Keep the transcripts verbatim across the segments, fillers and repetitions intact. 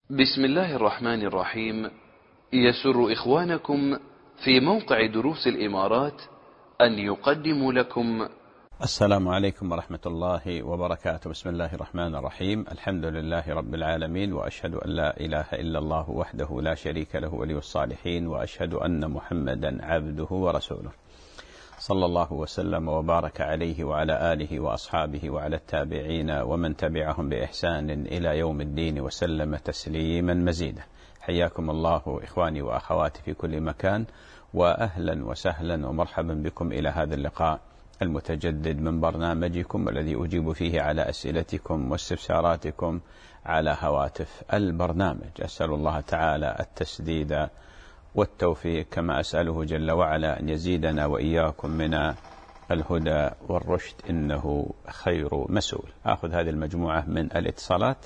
بسم الله الرحمن الرحيم. يسر إخوانكم في موقع دروس الإمارات أن يقدموا لكم السلام عليكم ورحمة الله وبركاته. بسم الله الرحمن الرحيم. الحمد لله رب العالمين، وأشهد أن لا إله إلا الله وحده لا شريك له ولي الصالحين، وأشهد أن محمدا عبده ورسوله، صلى الله وسلم وبارك عليه وعلى آله وأصحابه وعلى التابعين ومن تبعهم بإحسان إلى يوم الدين وسلم تسليما مزيدا. حياكم الله إخواني وأخواتي في كل مكان، وأهلا وسهلا ومرحبا بكم إلى هذا اللقاء المتجدد من برنامجكم الذي أجيب فيه على أسئلتكم واستفساراتكم على هواتف البرنامج. أسأل الله تعالى التسديد والتوفيق، كما أسأله جل وعلا أن يزيدنا وإياكم من الهدى والرشد، إنه خير مسؤول. أخذ هذه المجموعة من الاتصالات.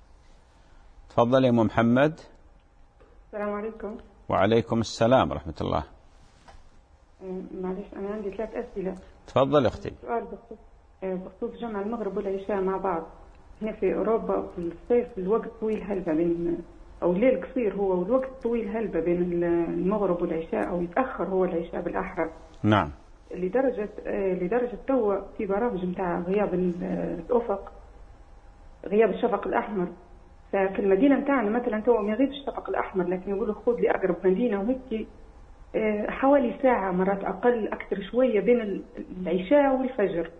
تفضل يا أم محمد. السلام عليكم. وعليكم السلام ورحمة الله. معلش أنا عندي ثلاث أسئلة. تفضل أختي. سؤال بخصوص بخصوص جمع المغرب والعشاء مع بعض. هنا في أوروبا في الصيف الوقت طويل هلبة بين، أو الليل قصير هو والوقت طويل هلبة بين المغرب والعشاء، أو يتأخر هو العشاء بالأحرى. نعم. لدرجة لدرجة تو في برامج متاع غياب الأفق، غياب الشفق الأحمر. ففي المدينة متاعنا مثلا تو ما يغيب الشفق الأحمر، لكن يقولوا خذ لي أقرب مدينة وهيك حوالي ساعة مرات أقل أكثر شوية بين العشاء والفجر.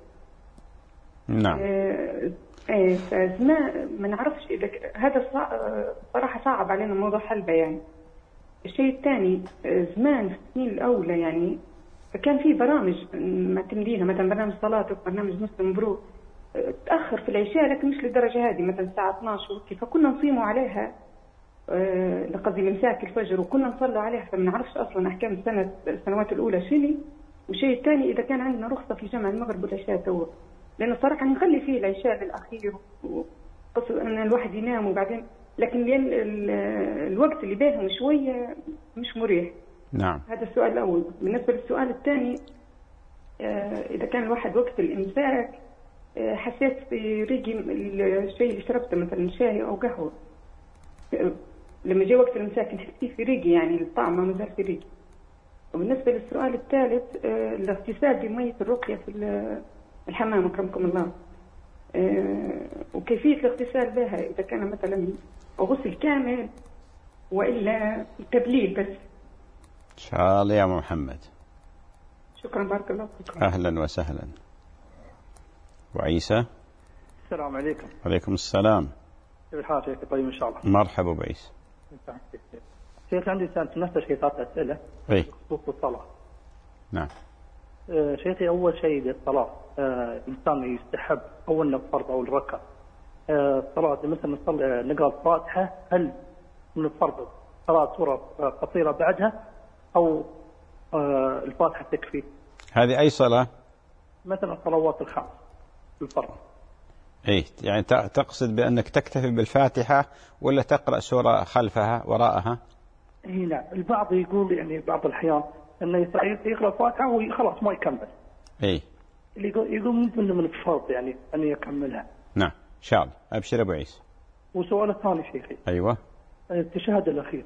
نعم. ايه فما ما نعرفش اذا هذا صراحه صعب علينا موضوع حلبة يعني. الشيء الثاني، زمان في السنين الاولى يعني كان في برامج معتمدينها، مثلا برنامج صلاة وبرنامج مسلم مبروك، تاخر في العشاء لكن مش للدرجه هذه، مثلا الساعه اثنعش وكي، فكنا نصيموا عليها لقصدي لمساك الفجر، وكنا نصلوا عليها، فما نعرفش اصلا احكام السنه السنوات الاولى شنو. والشيء الثاني، اذا كان عندنا رخصه في جمع المغرب والعشاء تو، لأنه صراحة نخلي فيه العشاء للأخير وقصد أن الواحد ينام وبعدين، لكن لأن الوقت اللي بينهم شوية مش مريح. نعم. هذا السؤال الأول. بالنسبة للسؤال الثاني، إذا كان الواحد وقت الإمساك حسيت في ريقي الشيء اللي شربته مثلا شاي أو قهوة، لما جاء وقت الإمساك نحس في ريقي، يعني الطعم ما زال في ريقي. وبالنسبة للسؤال الثالث، الاغتسال بمية الرقية في الحمام أكرمكم الله، أه وكيفية الاغتسال بها، إذا كان مثلا غسل كامل وإلا تبليل بس. إن شاء الله يا محمد. شكرا، بارك الله فيكم. أهلا وسهلا. وعيسى. السلام عليكم. وعليكم السلام. كيف الحال شيخ؟ طيب إن شاء الله. مرحبا بعيسى. شيخ عندي نفس شيء ثلاث أسئلة إيه. بخصوص الصلاة. نعم. آه شيخي، أول شيء للصلاة، آه إنسان يستحب أول الفرض أو الركعة، آه الصلاة مثلا نصلي نقرأ الفاتحة، هل من الفرض قراءة سورة قصيرة بعدها أو آه الفاتحة تكفي؟ هذه أي صلاة؟ مثلا الصلوات الخمس الفرض. إيه، يعني تقصد بأنك تكتفي بالفاتحة ولا تقرأ سورة خلفها وراءها؟ إيه نعم. البعض يقول يعني بعض الأحيان انه يقرا الفاتحه وخلاص ما يكمل. اي. اللي يقول يقول ممكن من الفرض يعني ان يكملها. نعم ان شاء الله. ابشر ابو عيسى. وسؤال ثاني شيخي. ايوه. التشهد الاخير،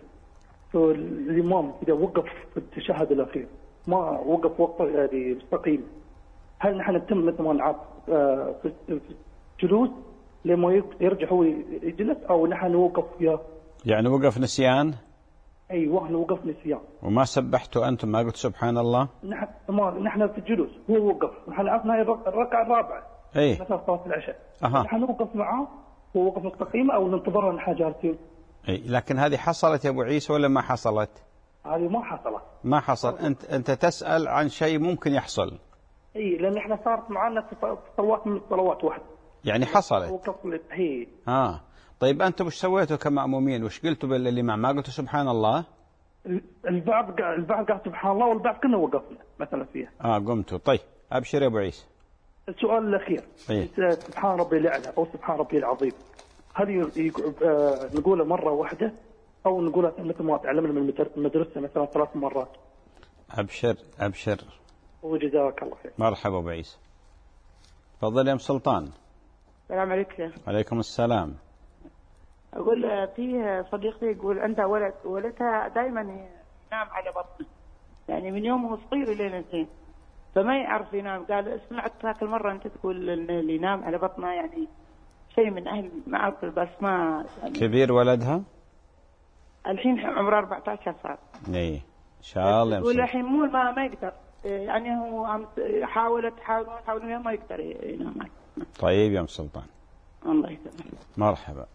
الامام اذا وقف في التشهد الاخير ما وقف وقت يعني مستقيم، هل نحن نتم مثل ما نعرف في الجلوس لما يرجع هو يجلس، او نحن نوقف وياه؟ يعني وقف نسيان؟ ايوه نوقف نسيان. وما سبحتوا انتم، ما قلت سبحان الله؟ نحن ما نحن في الجلوس هو وقف، نحن عرفنا الركعه الرابعه. اي. مثلا صلاه العشاء. اها. نحن نوقف معاه هو وقف مستقيم او ننتظرها نحن جالسين؟ اي، لكن هذه حصلت يا ابو عيسى ولا ما حصلت؟ هذه ما حصلت. ما حصل. انت انت تسال عن شيء ممكن يحصل. اي، لان احنا صارت معنا في صلوات من الصلوات واحده. يعني حصلت. وقف هي. اه طيب انتم وش سويتوا كمأمومين؟ وش قلتوا بالإمام؟ ما قلتوا سبحان الله؟ البعض البعض قال سبحان الله، والبعض كنا وقفنا مثلا فيها. اه قمتوا. طيب ابشر يا ابو عيسى. السؤال الاخير. إيه؟ سبحان ربي الاعلى او سبحان ربي العظيم، هل نقوله مره واحده او نقوله مثل ما تعلمنا من المدرسه مثلا ثلاث مرات؟ ابشر ابشر. وجزاك الله خير. مرحبا ابو عيسى. تفضل يا ام سلطان. السلام عليكم. عليكم السلام. أقول فيه صديقتي يقول عندها ولد، ولدها دائما ينام على بطنه، يعني من يومه صغير إلى سنتين فما يعرف ينام. قال سمعت ذاك المرة أنت تقول إن اللي ينام على بطنه يعني شيء من أهل ما أعرف، بس ما يعني. كبير ولدها؟ الحين عمره أربعة عشر صار. إيه إن شاء الله. والحين مو ما ما يقدر، يعني هو حاولت حاول حاول ما يقدر ينام. طيب يا أم سلطان. الله يسلمك. مرحبا.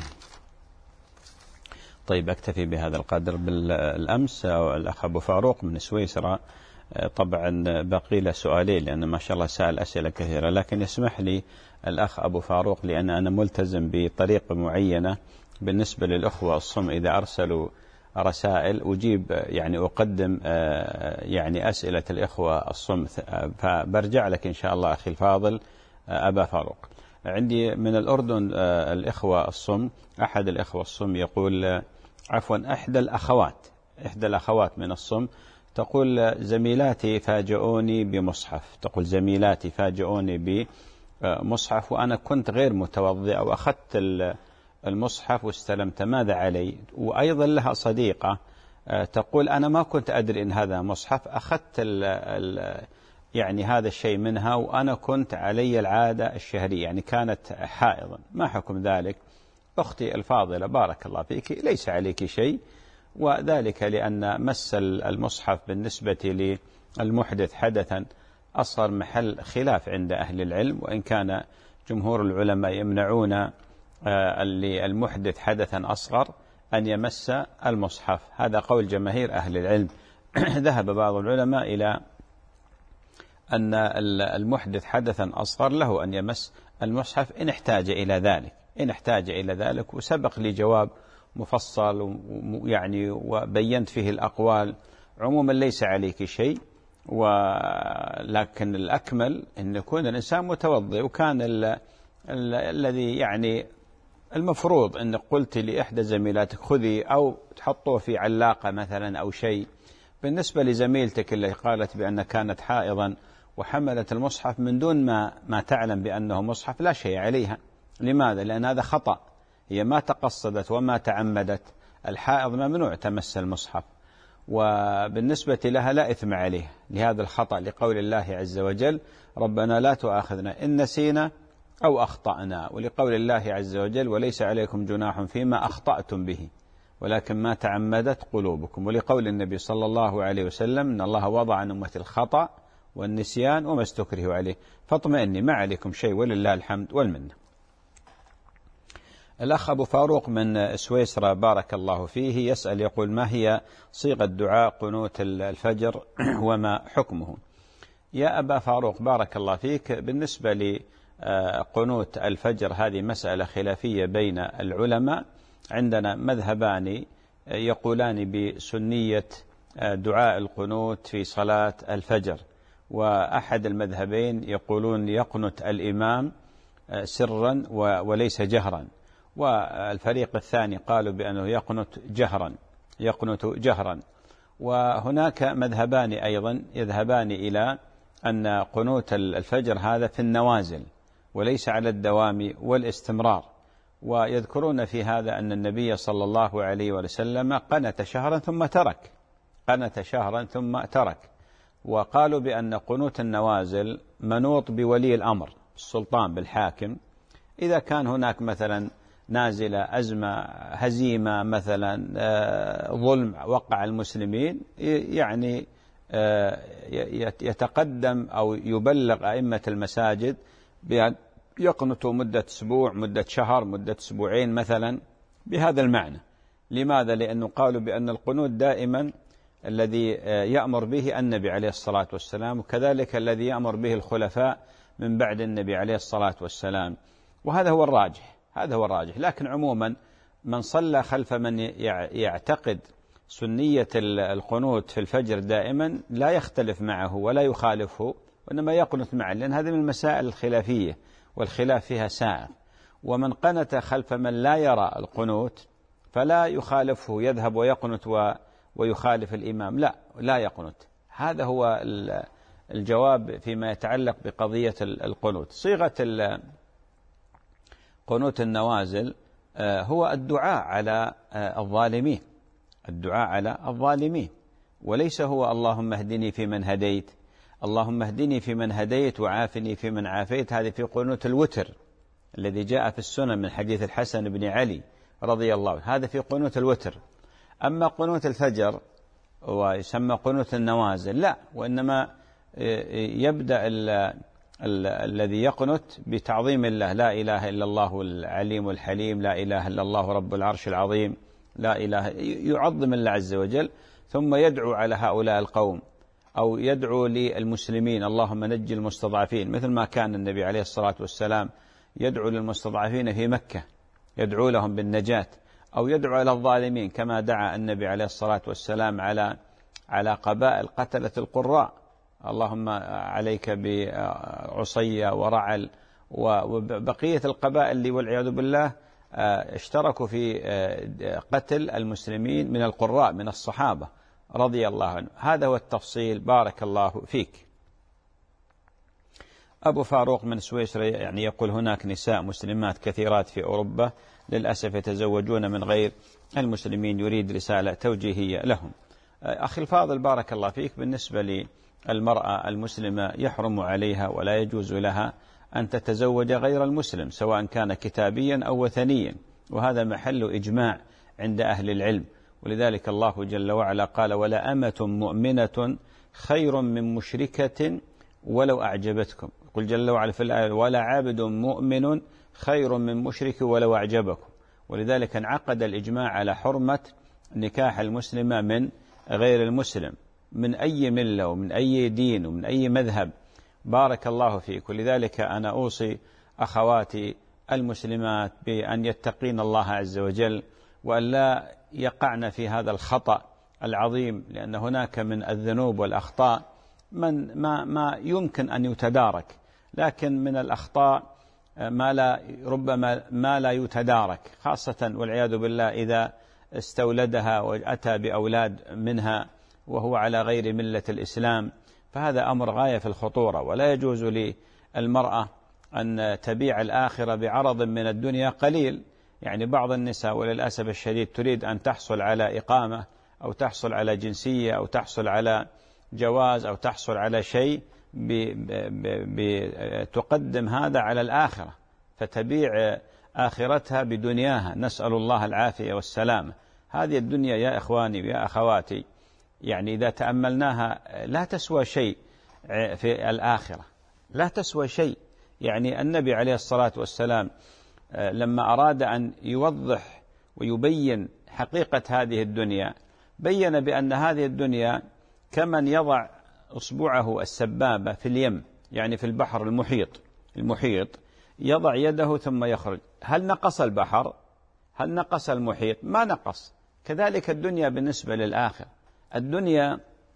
طيب أكتفي بهذا القدر. بالأمس الأخ أبو فاروق من سويسرا، طبعا بقي له سؤالين لأن ما شاء الله سأل أسئلة كثيرة، لكن يسمح لي الأخ أبو فاروق لأن أنا ملتزم بطريقة معينة بالنسبة للأخوة الصم إذا أرسلوا رسائل أجيب يعني أقدم يعني أسئلة الإخوة الصم، فبرجع لك إن شاء الله أخي الفاضل أبا فاروق. عندي من الأردن الإخوة الصم، أحد الإخوة الصم يقول عفوا إحدى الأخوات إحدى الأخوات من الصم تقول زميلاتي فاجئوني بمصحف، تقول زميلاتي فاجئوني بمصحف وأنا كنت غير متوضئ وأخذت المصحف واستلمت، ماذا علي؟ وأيضا لها صديقة تقول أنا ما كنت أدري إن هذا مصحف، أخذت ال ال يعني هذا الشيء منها وأنا كنت علي العادة الشهرية، يعني كانت حائضا، ما حكم ذلك؟ أختي الفاضلة بارك الله فيك ليس عليك شيء، وذلك لأن مس المصحف بالنسبة للمحدث حدثا أصغر محل خلاف عند أهل العلم، وإن كان جمهور العلماء يمنعون المحدث حدثا أصغر أن يمس المصحف، هذا قول جماهير أهل العلم. ذهب بعض العلماء إلى أن المحدث حدثا أصغر له أن يمس المصحف إن احتاج إلى ذلك، إن احتاج إلى ذلك، وسبق لي جواب مفصل يعني وبينت فيه الأقوال. عموما ليس عليك شيء، ولكن الأكمل أن يكون الإنسان متوضئ. وكان ال ال الذي يعني المفروض أن قلت لإحدى زميلاتك خذي أو تحطوه في علاقة مثلا أو شيء. بالنسبة لزميلتك اللي قالت بأن كانت حائضا وحملت المصحف من دون ما ما تعلم بأنه مصحف لا شيء عليها. لماذا؟ لأن هذا خطأ، هي ما تقصدت وما تعمدت. الحائض ممنوع تمس المصحف، وبالنسبة لها لا إثم عليه لهذا الخطأ، لقول الله عز وجل ربنا لا تؤاخذنا إن نسينا أو أخطأنا، ولقول الله عز وجل وليس عليكم جناح فيما أخطأتم به ولكن ما تعمدت قلوبكم، ولقول النبي صلى الله عليه وسلم إن الله وضع عن أمة الخطأ والنسيان وما استكرهوا عليه، فاطمئني ما عليكم شيء ولله الحمد والمنة. الأخ أبو فاروق من سويسرا بارك الله فيه يسأل يقول ما هي صيغة دعاء قنوت الفجر وما حكمه؟ يا أبا فاروق بارك الله فيك، بالنسبة لقنوت الفجر هذه مسألة خلافية بين العلماء. عندنا مذهبان يقولان بسنية دعاء القنوت في صلاة الفجر، وأحد المذهبين يقولون يقنت الإمام سرا وليس جهرا، والفريق الثاني قالوا بأنه يقنت جهرا يقنت جهرا. وهناك مذهبان أيضا يذهبان إلى أن قنوت الفجر هذا في النوازل وليس على الدوام والاستمرار، ويذكرون في هذا أن النبي صلى الله عليه وسلم قنت شهرا ثم ترك قنت شهرا ثم ترك وقالوا بأن قنوت النوازل منوط بولي الأمر السلطان بالحاكم، إذا كان هناك مثلا نازلة أزمة هزيمة مثلا ظلم وقع المسلمين، يعني يتقدم أو يبلغ أئمة المساجد بأن يقنطوا مدة أسبوع مدة شهر مدة أسبوعين مثلا بهذا المعنى. لماذا؟ لأنه قالوا بأن القنوت دائما الذي يأمر به النبي عليه الصلاة والسلام، وكذلك الذي يأمر به الخلفاء من بعد النبي عليه الصلاة والسلام، وهذا هو الراجح هذا هو الراجح. لكن عموما من صلى خلف من يعتقد سنية القنوت في الفجر دائما لا يختلف معه ولا يخالفه، وإنما يقنت معه، لأن هذه من المسائل الخلافية والخلاف فيها سائغ. ومن قنت خلف من لا يرى القنوت فلا يخالفه، يذهب ويقنت ويخالف الإمام، لا لا يقنت. هذا هو الجواب فيما يتعلق بقضية القنوت. صيغة قنوت النوازل هو الدعاء على الظالمين، الدعاء على الظالمين، وليس هو اللهم اهدني فيمن هديت، اللهم اهدني فيمن هديت وعافني فيمن عافيت. هذه في قنوت الوتر الذي جاء في السنن من حديث الحسن بن علي رضي الله عنه، هذا في قنوت الوتر. أما قنوت الفجر ويسمى قنوت النوازل لا، وإنما يبدأ ال ال الذي يقنت بتعظيم الله، لا إله إلا الله العليم الحليم، لا إله إلا الله رب العرش العظيم، لا إله، يعظم الله عز وجل، ثم يدعو على هؤلاء القوم أو يدعو للمسلمين اللهم نجي المستضعفين، مثل ما كان النبي عليه الصلاة والسلام يدعو للمستضعفين في مكة، يدعو لهم بالنجاة، أو يدعو على الظالمين كما دعا النبي عليه الصلاة والسلام على على قبائل قتلة القراء، اللهم عليك بعصية ورعل وبقية القبائل اللي والعياذ بالله اشتركوا في قتل المسلمين من القراء من الصحابة رضي الله عنه. هذا هو التفصيل. بارك الله فيك. أبو فاروق من سويسرا يعني يقول هناك نساء مسلمات كثيرات في أوروبا للأسف يتزوجون من غير المسلمين، يريد رسالة توجيهية لهم. أخي الفاضل بارك الله فيك، بالنسبة للمرأة المسلمة يحرم عليها ولا يجوز لها أن تتزوج غير المسلم سواء كان كتابيا أو وثنيا، وهذا محل إجماع عند أهل العلم، ولذلك الله جل وعلا قال ولا أمة مؤمنة خير من مشركة ولو أعجبتكم. قل جل وعلا في الآية ولا عابد مؤمن خير من مشرك ولو أعجبكم، ولذلك انعقد الإجماع على حرمة نكاح المسلمة من غير المسلم من أي ملة ومن أي دين ومن أي مذهب. بارك الله فيك. ولذلك أنا أوصي أخواتي المسلمات بأن يتقين الله عز وجل وأن لا يقعن في هذا الخطأ العظيم، لأن هناك من الذنوب والأخطاء من ما, ما يمكن أن يتدارك، لكن من الأخطاء ما لا ربما ما لا يتدارك، خاصة والعياذ بالله إذا استولدها وأتى بأولاد منها وهو على غير ملة الإسلام، فهذا أمر غاية في الخطورة. ولا يجوز للمرأة أن تبيع الآخرة بعرض من الدنيا قليل. يعني بعض النساء وللأسف الشديد تريد أن تحصل على إقامة أو تحصل على جنسية أو تحصل على جواز أو تحصل على شيء بتقدم هذا على الآخرة، فتبيع آخرتها بدنياها، نسأل الله العافية والسلامة. هذه الدنيا يا إخواني ويا أخواتي يعني إذا تأملناها لا تسوى شيء في الآخرة، لا تسوى شيء. يعني النبي عليه الصلاة والسلام لما أراد أن يوضح ويبين حقيقة هذه الدنيا بين بأن هذه الدنيا كمن يضع أصبعه السبابة في اليم، يعني في البحر المحيط المحيط يضع يده ثم يخرج. هل نقص البحر؟ هل نقص المحيط؟ ما نقص. كذلك الدنيا بالنسبة للآخر، الدنيا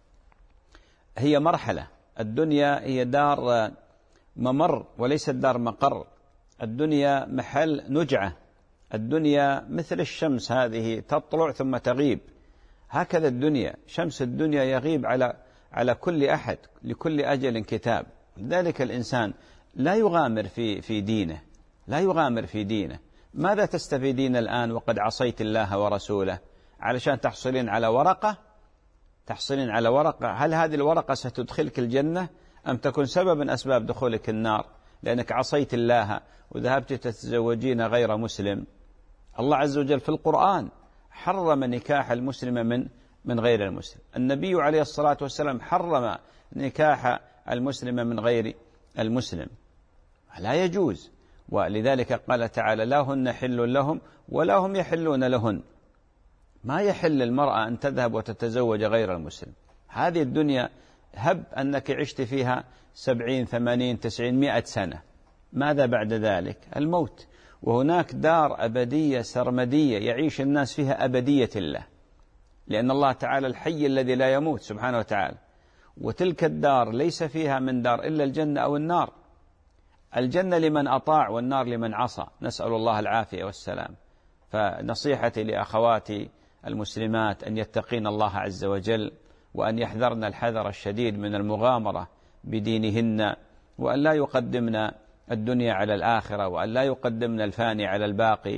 هي مرحلة، الدنيا هي دار ممر وليست دار مقر، الدنيا محل نجعة، الدنيا مثل الشمس هذه تطلع ثم تغيب، هكذا الدنيا، شمس الدنيا يغيب على على كل أحد، لكل أجل كتاب. لذلك الإنسان لا يغامر في في دينه، لا يغامر في دينه. ماذا تستفيدين الآن وقد عصيت الله ورسوله علشان تحصلين على ورقة؟ تحصلين على ورقة، هل هذه الورقة ستدخلك الجنة أم تكون سببا أسباب دخولك النار لأنك عصيت الله وذهبت تتزوجين غير مسلم؟ الله عز وجل في القرآن حرم نكاح المسلم من من غير المسلم، النبي عليه الصلاة والسلام حرم نكاح المسلم من غير المسلم، لا يجوز. ولذلك قال تعالى لا هن حل لهم ولا هم يحلون لهن. ما يحل المرأة أن تذهب وتتزوج غير المسلم. هذه الدنيا هب أنك عشت فيها سبعين ثمانين تسعين مئة سنة، ماذا بعد ذلك؟ الموت. وهناك دار أبدية سرمدية يعيش الناس فيها أبدية الله، لأن الله تعالى الحي الذي لا يموت سبحانه وتعالى، وتلك الدار ليس فيها من دار إلا الجنة أو النار. الجنة لمن أطاع والنار لمن عصى، نسأل الله العافية والسلام. فنصيحتي لأخواتي المسلمات أن يتقين الله عز وجل وأن يحذرن الحذر الشديد من المغامرة بدينهن، وأن لا يقدمن الدنيا على الآخرة، وأن لا يقدمن الفاني على الباقي.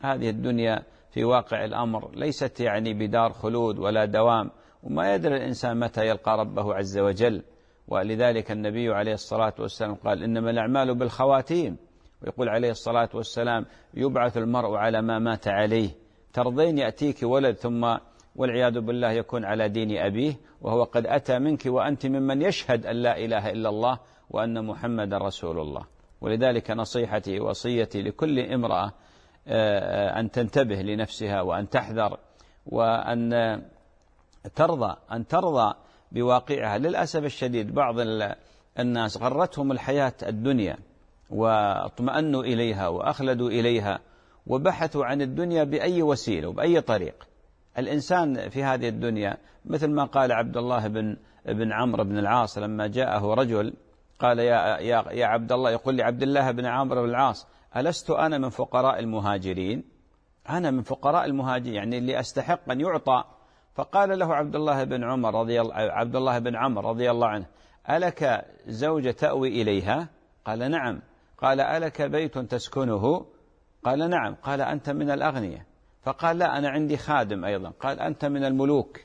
هذه الدنيا في واقع الأمر ليست يعني بدار خلود ولا دوام، وما يدري الإنسان متى يلقى ربه عز وجل. ولذلك النبي عليه الصلاة والسلام قال إنما الأعمال بالخواتيم، ويقول عليه الصلاة والسلام يبعث المرء على ما مات عليه. ترضين يأتيك ولد ثم والعياذ بالله يكون على دين أبيه، وهو قد أتى منك وأنت ممن يشهد أن لا إله إلا الله وأن محمد رسول الله. ولذلك نصيحتي وصيتي لكل امرأة أن تنتبه لنفسها وأن تحذر وأن ترضى أن ترضى بواقعها. للأسف الشديد بعض الناس غرتهم الحياة الدنيا واطمأنوا إليها وأخلدوا إليها وبحثوا عن الدنيا بأي وسيلة وبأي طريق. الإنسان في هذه الدنيا مثل ما قال عبد الله بن بن عمرو بن العاص لما جاءه رجل قال يا يا يا عبد الله، يقول لي عبد الله بن عمرو بن العاص ألست أنا من فقراء المهاجرين؟ أنا من فقراء المهاجرين يعني اللي أستحق أن يعطى. فقال له عبد الله بن عمر رضي الله عبد الله بن عمرو رضي الله عنه ألك زوجة تأوي إليها؟ قال نعم. قال ألك بيت تسكنه؟ قال نعم. قال أنت من الأغنياء. فقال لا أنا عندي خادم أيضا. قال أنت من الملوك،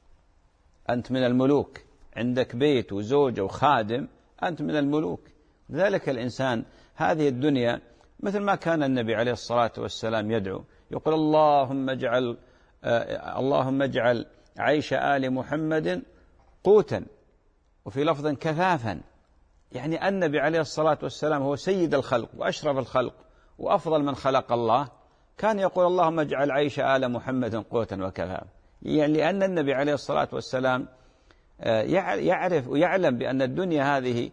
أنت من الملوك، عندك بيت وزوجة وخادم، أنت من الملوك. ذلك الإنسان هذه الدنيا مثل ما كان النبي عليه الصلاة والسلام يدعو يقول اللهم اجعل آه اللهم اجعل عيش آل محمد قوتا، وفي لفظ كفافا. يعني النبي عليه الصلاة والسلام هو سيد الخلق وأشرف الخلق وأفضل من خلق الله، كان يقول اللهم اجعل عيش آل محمد قوتا وكفافا. يعني لأن النبي عليه الصلاة والسلام يعرف ويعلم بأن الدنيا هذه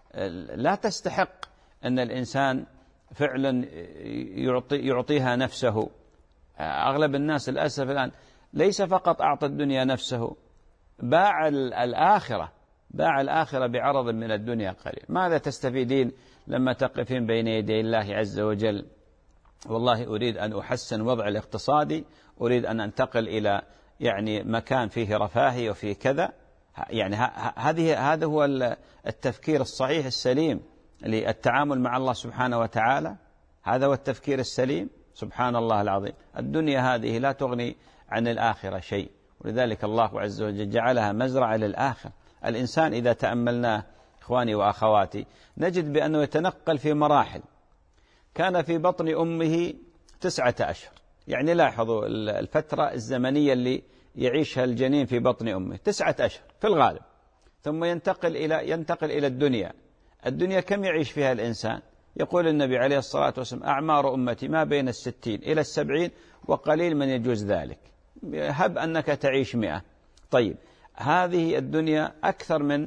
لا تستحق أن الإنسان فعلا يعطي يعطيها نفسه. أغلب الناس للأسف الآن ليس فقط أعطى الدنيا نفسه، باع الآخرة، باع الآخرة بعرض من الدنيا قليل. ماذا تستفيدين لما تقفين بين يدي الله عز وجل؟ والله أريد أن أحسن وضع الاقتصادي، أريد أن أنتقل إلى يعني مكان فيه رفاهية وفيه كذا. يعني هذه هذا هو التفكير الصحيح السليم للتعامل مع الله سبحانه وتعالى. هذا هو التفكير السليم. سبحان الله العظيم، الدنيا هذه لا تغني عن الآخرة شيء، ولذلك الله عز وجل جعلها مزرعة للآخرة. الإنسان إذا تأملناه إخواني وأخواتي نجد بأنه يتنقل في مراحل. كان في بطن أمه تسعة أشهر، يعني لاحظوا الفترة الزمنية اللي يعيشها الجنين في بطن أمه تسعة أشهر في الغالب، ثم ينتقل إلى ينتقل إلى الدنيا. الدنيا كم يعيش فيها الإنسان؟ يقول النبي عليه الصلاة والسلام أعمار أمتي ما بين الستين إلى السبعين وقليل من يجوز ذلك. هب أنك تعيش مئة. طيب هذه الدنيا أكثر من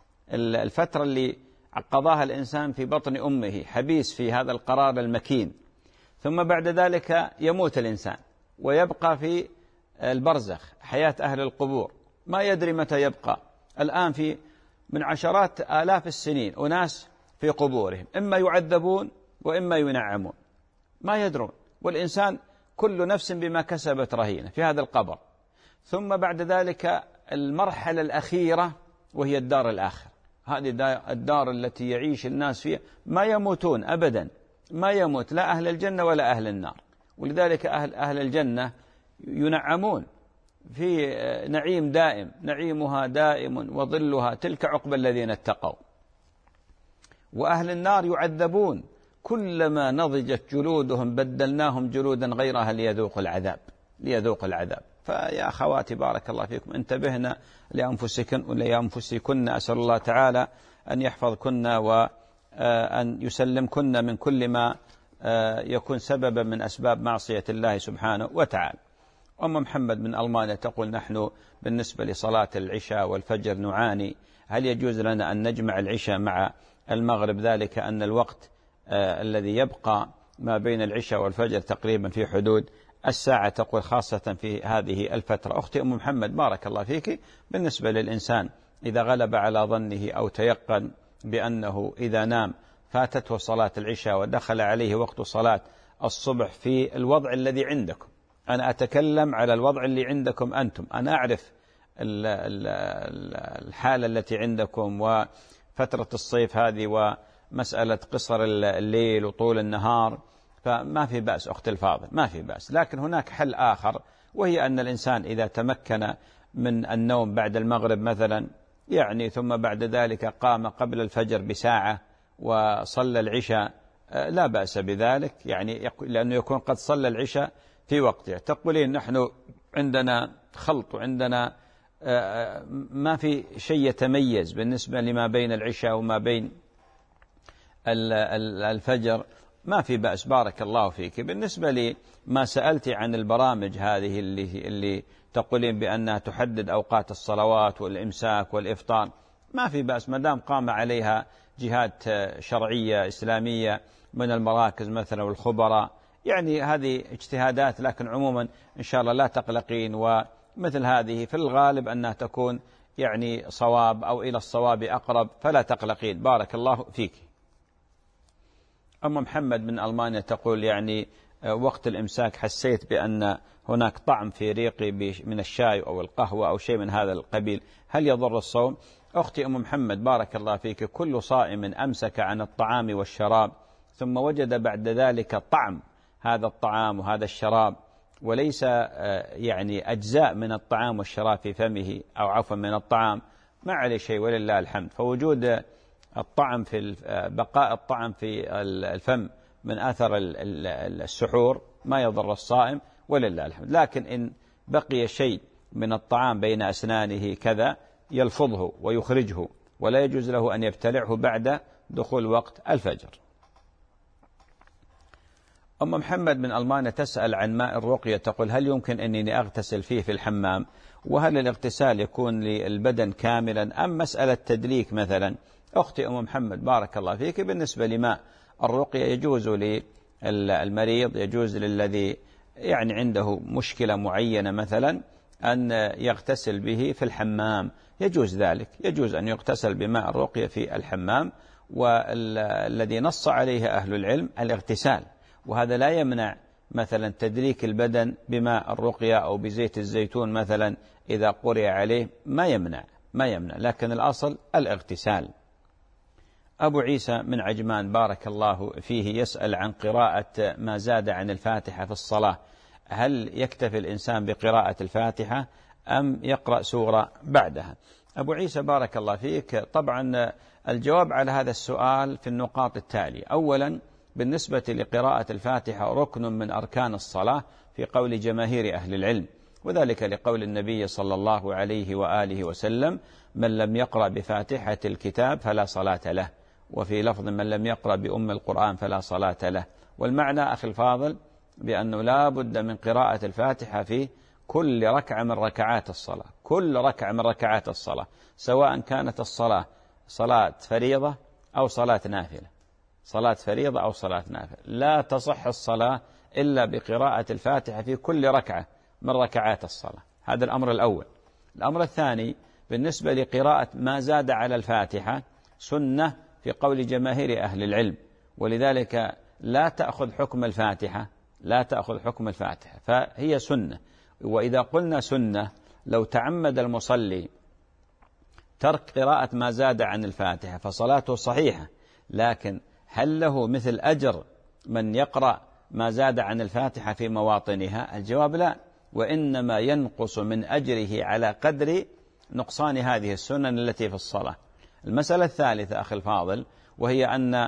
الفترة اللي قضاها الإنسان في بطن أمه حبيس في هذا القرار المكين، ثم بعد ذلك يموت الإنسان ويبقى في البرزخ، حياة أهل القبور، ما يدري متى يبقى. الآن في من عشرات آلاف السنين أناس في قبورهم إما يعذبون وإما ينعمون، ما يدرون. والإنسان كل نفس بما كسبت رهينة في هذا القبر. ثم بعد ذلك المرحلة الأخيرة وهي الدار الآخرة، هذه الدار التي يعيش الناس فيها ما يموتون أبدا، ما يموت لا أهل الجنة ولا أهل النار. ولذلك أهل, أهل الجنة ينعمون في نعيم دائم، نعيمها دائم وظلها تلك عقبى الذين اتقوا. وأهل النار يعذبون كلما نضجت جلودهم بدلناهم جلودا غيرها ليذوقوا العذاب ليذوقوا العذاب. فيا أخواتي بارك الله فيكم انتبهنا لأنفسكن ولأنفسكن. أسأل الله تعالى أن يحفظكن وأن يسلمكن من كل ما يكون سببا من أسباب معصية الله سبحانه وتعالى. أم محمد من ألمانيا تقول نحن بالنسبة لصلاة العشاء والفجر نعاني، هل يجوز لنا أن نجمع العشاء مع المغرب، ذلك أن الوقت آه الذي يبقى ما بين العشاء والفجر تقريبا في حدود الساعة، تقول خاصة في هذه الفترة. أختي أم محمد بارك الله فيك، بالنسبة للإنسان إذا غلب على ظنه أو تيقن بأنه إذا نام فاتته صلاة العشاء ودخل عليه وقت صلاة الصبح في الوضع الذي عندكم، أنا أتكلم على الوضع اللي عندكم أنتم، أنا أعرف الحالة التي عندكم وفترة الصيف هذه ومسألة قصر الليل وطول النهار، فما في بأس أخت الفاضل، ما في بأس. لكن هناك حل آخر، وهي أن الإنسان إذا تمكن من النوم بعد المغرب مثلا يعني، ثم بعد ذلك قام قبل الفجر بساعة وصلى العشاء، لا بأس بذلك يعني، لأنه يكون قد صلى العشاء في وقته. تقولين نحن عندنا خلط وعندنا ما في شيء يتميز بالنسبة لما بين العشاء وما بين الفجر، ما في بأس، بارك الله فيك. بالنسبة لي ما سألتي عن البرامج هذه اللي, اللي تقولين بأنها تحدد أوقات الصلوات والإمساك والإفطار، ما في بأس ما دام قام عليها جهات شرعية إسلامية من المراكز مثلا والخبراء، يعني هذه اجتهادات، لكن عموما إن شاء الله لا تقلقين، ومثل هذه في الغالب أنها تكون يعني صواب أو إلى الصواب أقرب، فلا تقلقين، بارك الله فيك. أم محمد من ألمانيا تقول يعني وقت الإمساك حسيت بأن هناك طعم في ريقي من الشاي أو القهوة أو شيء من هذا القبيل، هل يضر الصوم؟ أختي أم محمد بارك الله فيك، كل صائم أمسك عن الطعام والشراب ثم وجد بعد ذلك طعم هذا الطعام وهذا الشراب، وليس يعني أجزاء من الطعام والشراب في فمه أو عفوا من الطعام، ما عليه شيء ولله الحمد. فوجود الطعم في بقاء الطعم في الفم من أثر السحور ما يضر الصائم ولله الحمد. لكن إن بقي شيء من الطعام بين أسنانه كذا يلفظه ويخرجه، ولا يجوز له أن يبتلعه بعد دخول وقت الفجر. أم محمد من ألمانيا تسأل عن ماء الرقية، تقول هل يمكن أنني أغتسل فيه في الحمام، وهل الاغتسال يكون للبدن كاملا أم مسألة تدليك مثلا؟ أختي أم محمد بارك الله فيك، بالنسبة لماء الرقية يجوز للمريض، يجوز للذي يعني عنده مشكلة معينة مثلا أن يغتسل به في الحمام، يجوز ذلك، يجوز أن يغتسل بماء الرقية في الحمام، والذي نص عليه أهل العلم الاغتسال، وهذا لا يمنع مثلا تدليك البدن بماء الرقية أو بزيت الزيتون مثلا إذا قرئ عليه، ما يمنع ما يمنع لكن الأصل الاغتسال. أبو عيسى من عجمان بارك الله فيه يسأل عن قراءة ما زاد عن الفاتحة في الصلاة، هل يكتفي الإنسان بقراءة الفاتحة أم يقرأ سورة بعدها؟ أبو عيسى بارك الله فيك، طبعا الجواب على هذا السؤال في النقاط التالية. أولا بالنسبة لقراءة الفاتحة ركن من أركان الصلاة في قول جماهير أهل العلم، وذلك لقول النبي صلى الله عليه وآله وسلم من لم يقرأ بفاتحة الكتاب فلا صلاة له، وفي لفظ من لم يقرأ بأم القرآن فلا صلاة له. والمعنى أخي الفاضل بأنه لا بد من قراءة الفاتحة في كل ركعة من ركعات الصلاة، كل ركعة من ركعات الصلاة، سواء كانت الصلاة صلاة فريضة أو صلاة نافلة، صلاة فريضة أو صلاة نافلة، لا تصح الصلاة إلا بقراءة الفاتحة في كل ركعة من ركعات الصلاة. هذا الأمر الأول. الأمر الثاني بالنسبة لقراءة ما زاد على الفاتحة سنة في قول جماهير أهل العلم، ولذلك لا تأخذ حكم الفاتحة، لا تأخذ حكم الفاتحة، فهي سنة. وإذا قلنا سنة لو تعمد المصلي ترك قراءة ما زاد عن الفاتحة فصلاته صحيحة، لكن هل له مثل أجر من يقرأ ما زاد عن الفاتحة في مواطنها؟ الجواب لا، وإنما ينقص من أجره على قدر نقصان هذه السنن التي في الصلاة. المسألة الثالثة أخي الفاضل، وهي أن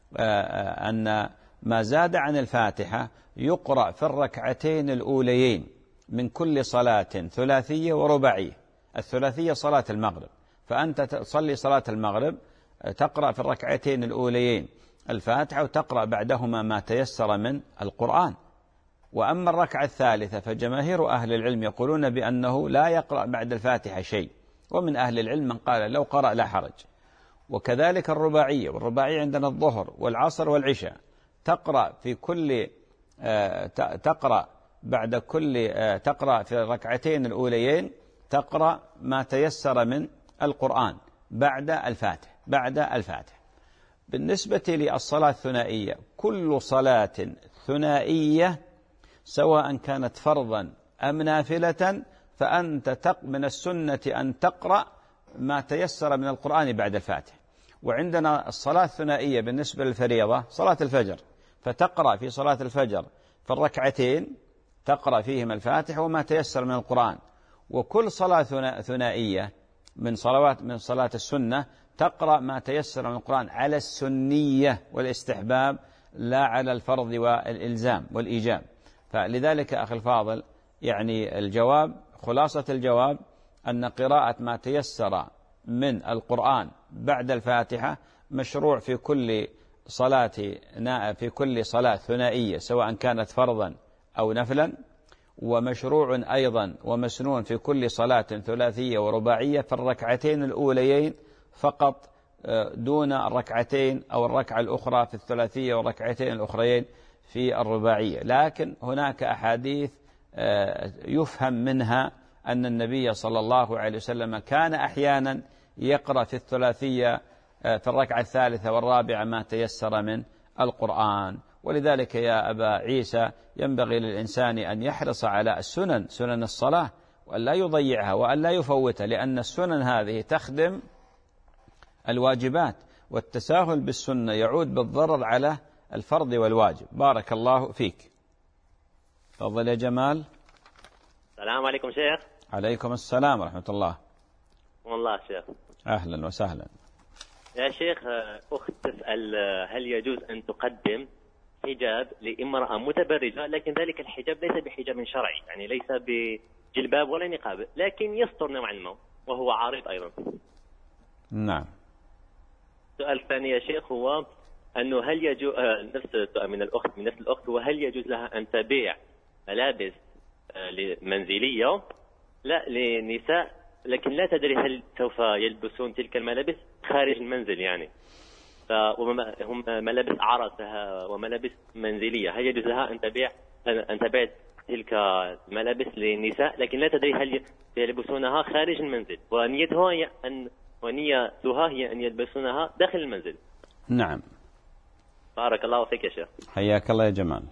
أن ما زاد عن الفاتحة يقرأ في الركعتين الأوليين من كل صلاة ثلاثية ورباعية. الثلاثية صلاة المغرب، فأنت تصلي صلاة المغرب تقرأ في الركعتين الأوليين الفاتحة وتقرأ بعدهما ما تيسر من القرآن. وأما الركعة الثالثة فجماهير أهل العلم يقولون بأنه لا يقرأ بعد الفاتحة شيء، ومن أهل العلم من قال لو قرأ لا حرج. وكذلك الرباعية، والرباعية عندنا الظهر والعصر والعشاء، تقرأ في كل تقرأ بعد كل تقرأ في الركعتين الأوليين تقرأ ما تيسر من القرآن بعد الفاتح بعد الفاتح. بالنسبة للصلاة الثنائية، كل صلاة ثنائية سواء كانت فرضا أم نافلة فأنت من السنة أن تقرأ ما تيسر من القرآن بعد الفاتح. وعندنا الصلاة الثنائية بالنسبة للفريضة صلاة الفجر، فتقرأ في صلاة الفجر في الركعتين تقرأ فيهما الفاتحة وما تيسر من القرآن. وكل صلاة ثنائية من صلوات من صلاة السنة تقرأ ما تيسر من القرآن على السنية والاستحباب لا على الفرض والإلزام والإيجاب. فلذلك أخي الفاضل يعني الجواب خلاصة الجواب أن قراءة ما تيسر من القرآن بعد الفاتحة مشروع في كل صلاة في كل صلاة ثنائية سواء كانت فرضا أو نفلا، ومشروع أيضا ومسنون في كل صلاة ثلاثية ورباعية في الركعتين الأوليين فقط دون الركعتين أو الركعة الأخرى في الثلاثية والركعتين الأخريين في الرباعية. لكن هناك أحاديث يفهم منها أن النبي صلى الله عليه وسلم كان أحيانا يقرأ في الثلاثية في الركعة الثالثة والرابعة ما تيسر من القرآن. ولذلك يا أبا عيسى ينبغي للإنسان أن يحرص على السنن سنن الصلاة وأن لا يضيعها وأن لا يفوتها، لأن السنن هذه تخدم الواجبات، والتساهل بالسنة يعود بالضرر على الفرض والواجب. بارك الله فيك. تفضل يا جمال. السلام عليكم شيخ. عليكم السلام ورحمة الله. والله شيخ. أهلا وسهلا. يا شيخ أخت تسأل هل يجوز أن تقدم حجاب لامرأة متبرجة، لكن ذلك الحجاب ليس بحجاب شرعي، يعني ليس بجلباب ولا نقاب، لكن يستر نوعا ما وهو عارض أيضا. نعم. السؤال الثاني يا شيخ هو أنه هل يجوز نفس السؤال من الأخت من نفس الأخت وهل يجوز لها أن تبيع ملابس منزلية لا لنساء لكن لا تدري هل سوف يلبسون تلك الملابس خارج المنزل، يعني هم ملابس عرسها وملابس منزلية، هل يجوز لها أن تبيع أن تبيع تلك الملابس للنساء لكن لا تدري هل يلبسونها خارج المنزل، ونيتها هي أن ونيتها هي أن يلبسونها داخل المنزل؟ نعم. بارك الله فيك يا شيخ. حياك الله يا جمال.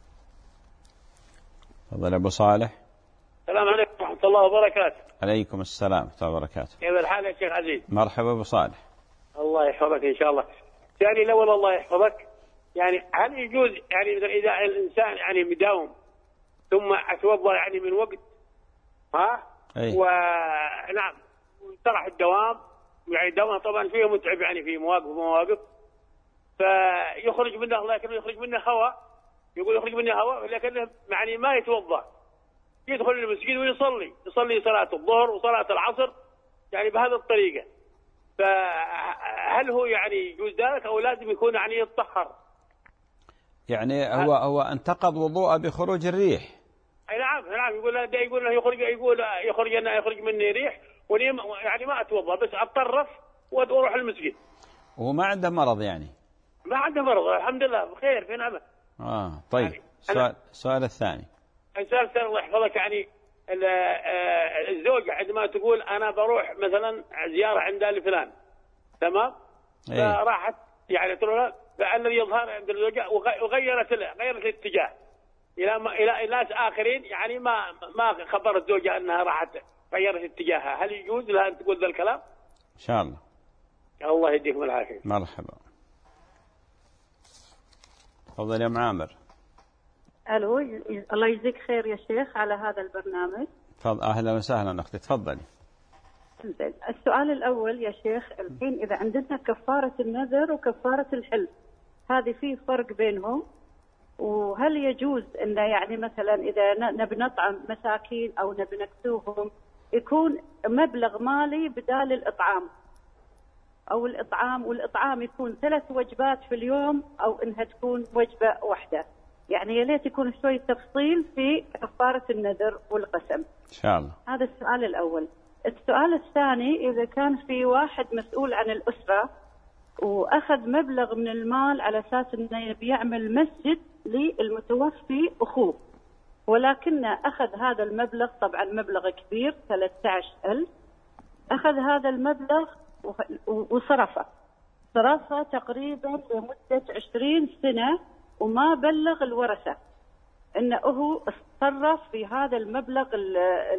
تفضل أبو صالح. السلام عليكم ورحمة الله وبركاته. عليكم السلام ورحمة الله وبركاته. كيف الحال يا شيخ عزيز؟ مرحبا أبو صالح. الله يحفظك إن شاء الله. ثاني الأول الله يحفظك، يعني هل يجوز يعني مثلا إذا الإنسان يعني مداوم ثم أتوضأ يعني من وقت ها أي. ونعم طرح الدوام، يعني دوام طبعا فيه متعب يعني في مواقف ومواقف، فيخرج منه الله يكرمه يخرج منه هواء، يقول يخرج منه هواء لكنه يعني ما يتوضأ، يدخل المسجد ويصلي يصلي صلاة الظهر وصلاة العصر يعني بهذه الطريقة، فهل هو يعني يجوز ذلك أو لازم يكون يعني يتطهر؟ يعني هو هو انتقض وضوءه بخروج الريح. أي نعم نعم يقول يقول له يخرج يقول يخرج يخرج مني ريح يعني ما أتوضأ بس أتطرف وأروح المسجد. وهو ما عنده مرض يعني؟ ما عنده مرض الحمد لله بخير في نعمة. آه طيب. يعني السؤال السؤال الثاني. السؤال الثاني الله يحفظك، يعني الزوجة عندما تقول أنا بروح مثلا زيارة عند فلان تمام، فراحت يعني تقول الذي يظهر عند الزوجة وغيرت غيرت الاتجاه إلى إلى ناس آخرين، يعني ما ما خبرت الزوجة أنها راحت غيرت اتجاهها، هل يجوز لها أن تقول ذا الكلام؟ إن شاء الله. الله يديكم العافية. مرحبا. تفضل يا معامر. الو الله يجزيك خير يا شيخ على هذا البرنامج. تفضل. اهلا وسهلا اختي تفضلي. السؤال الاول يا شيخ، الحين اذا عندنا كفاره النذر وكفاره الحلف هذه في فرق بينهم، وهل يجوز انه يعني مثلا اذا نبي نطعم مساكين او نبي نكسوهم يكون مبلغ مالي بدال الاطعام، او الاطعام والإطعام يكون ثلاث وجبات في اليوم او انها تكون وجبه واحده؟ يعني يا ليت يكون شوي تفصيل في كفارة النذر والقسم. إن شاء الله. هذا السؤال الأول. السؤال الثاني، إذا كان في واحد مسؤول عن الأسرة وأخذ مبلغ من المال على أساس أنه بيعمل مسجد للمتوفي أخوه، ولكن أخذ هذا المبلغ طبعا مبلغ كبير ثلاثة عشر ألف، أخذ هذا المبلغ وصرفه صرفه تقريبا لمدة عشرين سنة وما بلغ الورثة انه هو اتصرف في هذا المبلغ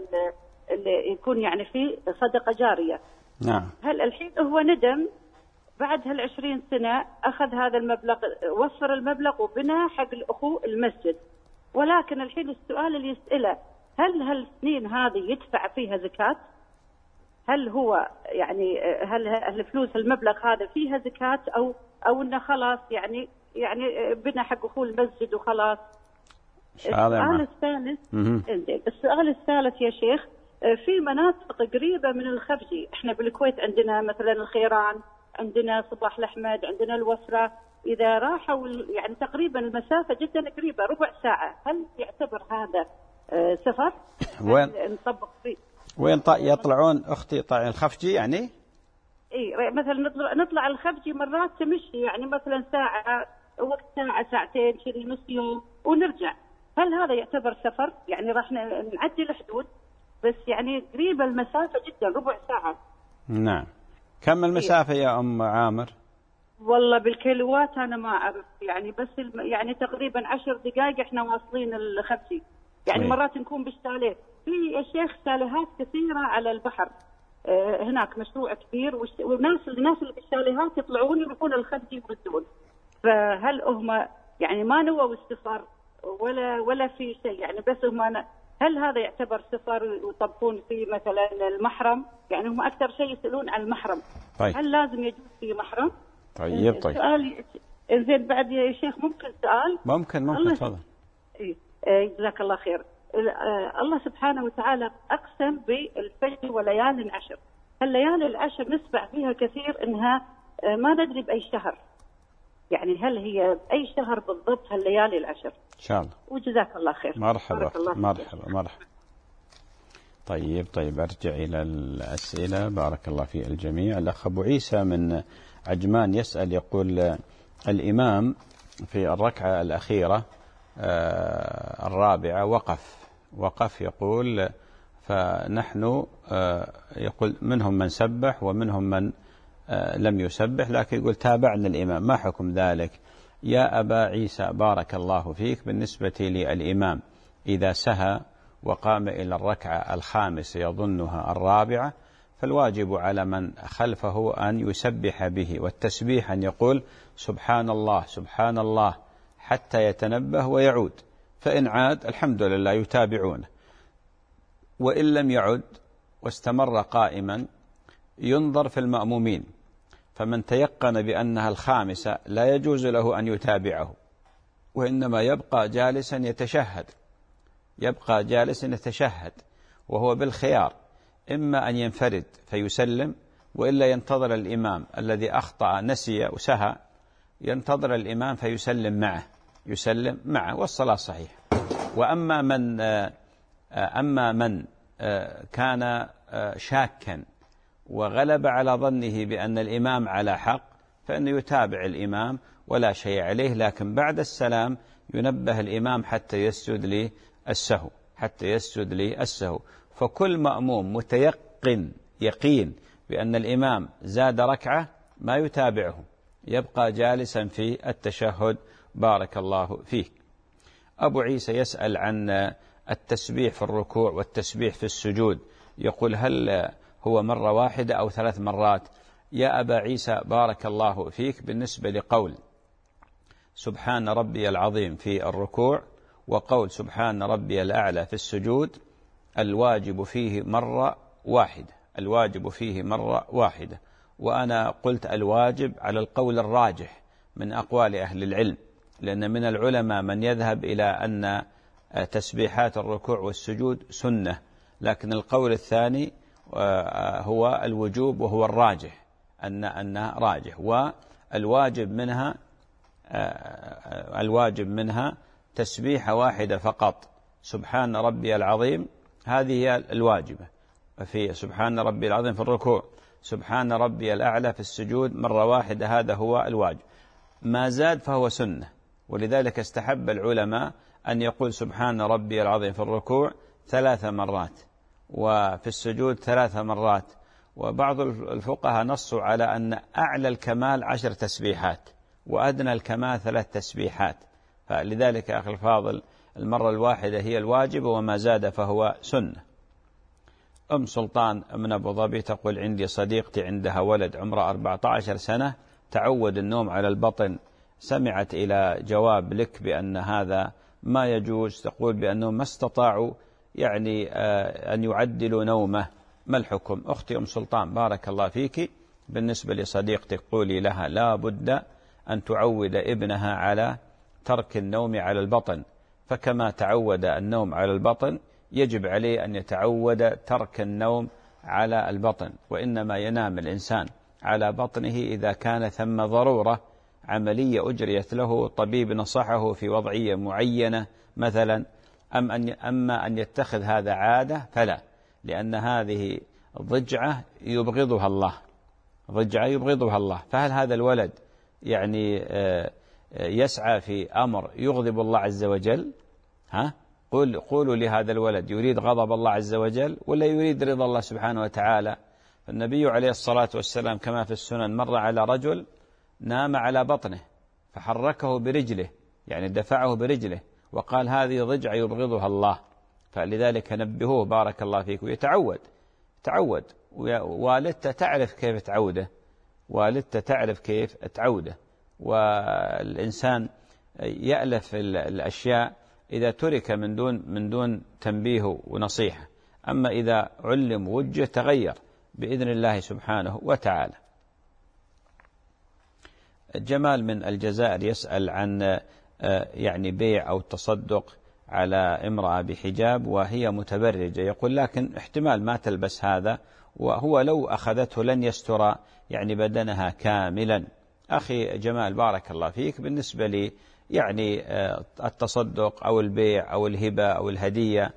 اللي يكون يعني فيه صدقة جارية. نعم. هل الحين هو ندم بعد هالعشرين سنة أخذ هذا المبلغ، وفر المبلغ وبنى حق الأخوة المسجد، ولكن الحين السؤال اللي يسأله هل هالسنين هذه يدفع فيها زكاة؟ هل هو يعني هل الفلوس المبلغ هذا فيها زكاة أو أو إنه خلاص يعني يعني بنى حق أخوه المسجد وخلاص؟ السؤال الثالث السؤال الثالث يا شيخ، في مناطق قريبة من الخفجي، احنا بالكويت عندنا مثلا الخيران، عندنا صباح الأحمد، عندنا الوفرة، إذا راحوا يعني تقريبا المسافة جدا قريبة ربع ساعة، هل يعتبر هذا سفر؟ وين نطبق فيه؟ وين يطلعون أختي؟ طالعين الخفجي يعني؟ إيه مثلا نطلع نطلع الخفجي مرات تمشي يعني مثلا ساعة، وقت ساعة ساعتين شيء نص يوم ونرجع، هل هذا يعتبر سفر؟ يعني راح نعدي الحدود بس يعني قريبة المسافة جدا ربع ساعة. نعم. كم المسافة يا أم عامر؟ والله بالكيلوات أنا ما أعرف يعني، بس يعني تقريبا عشر دقائق إحنا واصلين الخفجي، يعني صحيح. مرات نكون بالشاليه، في يا شيخ شاليهات كثيرة على البحر، آه هناك مشروع كبير، والناس الناس اللي بالشاليهات يطلعون يروحون الخفجي يردون، فهل هم يعني ما نووا السفر ولا ولا في شيء يعني، بس هم هل هذا يعتبر سفر ويطبقون فيه مثلا المحرم؟ يعني هم أكثر شيء يسألون عن المحرم. طيب. هل لازم يجوز فيه محرم؟ طيب طيب. سؤال زين بعد يا شيخ، ممكن سؤال؟ ممكن ممكن تفضل. إيه جزاك الله خير. الله سبحانه وتعالى أقسم بالفجر وليال العشر، هالليالي العشر نسمع فيها كثير إنها ما ندري بأي شهر، يعني هل هي أي شهر بالضبط هالليالي العشر؟ إن شاء الله. وجزاك الله خير. مرحبا مرحبا مرحبا. طيب طيب أرجع إلى الأسئلة. بارك الله في الجميع. الأخ أبو عيسى من عجمان يسأل يقول الإمام في الركعة الأخيرة الرابعة وقف وقف يقول، فنحن يقول منهم من سبح ومنهم من لم يسبح، لكن يقول تابعنا الإمام، ما حكم ذلك؟ يا أبا عيسى بارك الله فيك، بالنسبة للإمام إذا سهى وقام إلى الركعة الخامسة يظنها الرابعة، فالواجب على من خلفه أن يسبح به، والتسبيح أن يقول سبحان الله سبحان الله حتى يتنبه ويعود، فإن عاد الحمد لله يتابعونه، وإن لم يعد واستمر قائما ينظر في المأمومين، فمن تيقن بأنها الخامسة لا يجوز له أن يتابعه، وإنما يبقى جالسا يتشهد يبقى جالسا يتشهد وهو بالخيار، إما أن ينفرد فيسلم، وإلا ينتظر الإمام الذي أخطأ نسي وسهى، ينتظر الإمام فيسلم معه يسلم معه والصلاة صحيحة. وأما من أما من كان شاكا وغلب على ظنه بأن الإمام على حق، فإنه يتابع الإمام ولا شيء عليه، لكن بعد السلام ينبه الإمام حتى يسجد للسهو حتى يسجد للسهو. فكل مأموم متيقن يقين بأن الإمام زاد ركعة ما يتابعه، يبقى جالسا في التشهد. بارك الله فيك. أبو عيسى يسأل عن التسبيح في الركوع والتسبيح في السجود، يقول هل هو مرة واحدة أو ثلاث مرات؟ يا أبا عيسى بارك الله فيك، بالنسبة لقول سبحان ربي العظيم في الركوع وقول سبحان ربي الأعلى في السجود، الواجب فيه مرة واحدة الواجب فيه مرة واحدة وأنا قلت الواجب على القول الراجح من أقوال أهل العلم، لأن من العلماء من يذهب إلى أن تسبيحات الركوع والسجود سنة، لكن القول الثاني هو الوجوب وهو الراجح أن أنها راجح، والواجب منها الواجب منها تسبيحة واحدة فقط، سبحان ربي العظيم، هذه هي الواجبة في سبحان ربي العظيم في الركوع، سبحان ربي الأعلى في السجود مرة واحدة، هذا هو الواجب. ما زاد فهو سنة، ولذلك استحب العلماء أن يقول سبحان ربي العظيم في الركوع ثلاث مرات وفي السجود ثلاث مرات، وبعض الفقهاء نصوا على أن أعلى الكمال عشر تسبيحات وأدنى الكمال ثلاث تسبيحات، فلذلك أخي الفاضل المرة الواحدة هي الواجب، وما زاد فهو سنة. أم سلطان من أبو ظبي تقول عندي صديقتي عندها ولد عمره أربعة عشر سنة تعود النوم على البطن، سمعت إلى جواب لك بأن هذا ما يجوز، تقول بأنهم ما استطاعوا يعني أن يعدلوا نومه، ما الحكم؟ أختي أم سلطان بارك الله فيك، بالنسبة لصديقتك قولي لها لا بد أن تعود ابنها على ترك النوم على البطن، فكما تعود النوم على البطن يجب عليه أن يتعود ترك النوم على البطن، وإنما ينام الإنسان على بطنه إذا كان ثم ضرورة عملية أجريت له، طبيب نصحه في وضعية معينة مثلا، أم أن أما أن يتخذ هذا عادة فلا، لأن هذه ضجعة يبغضها الله، ضجعة يبغضها الله. فهل هذا الولد يعني يسعى في أمر يغضب الله عز وجل؟ ها؟ قول قولوا لهذا الولد يريد غضب الله عز وجل ولا يريد رضا الله سبحانه وتعالى؟ النبي عليه الصلاة والسلام كما في السنن مر على رجل نام على بطنه فحركه برجله، يعني دفعه برجله، وقال هذه ضجعة يبغضها الله، فلذلك نبهوه بارك الله فيك ويتعود تعود. والدته تعرف كيف تعوده، والدته تعرف كيف تعوده، والإنسان يألف الأشياء إذا ترك من دون من دون تنبيه ونصيحة، أما إذا علم وجه تغير بإذن الله سبحانه وتعالى. جمال من الجزائر يسأل عن يعني بيع أو تصدق على امرأة بحجاب وهي متبرجة، يقول لكن احتمال ما تلبس هذا، وهو لو أخذته لن يستر يعني بدنها كاملا. أخي جمال بارك الله فيك، بالنسبة لي يعني التصدق أو البيع أو الهبة أو الهدية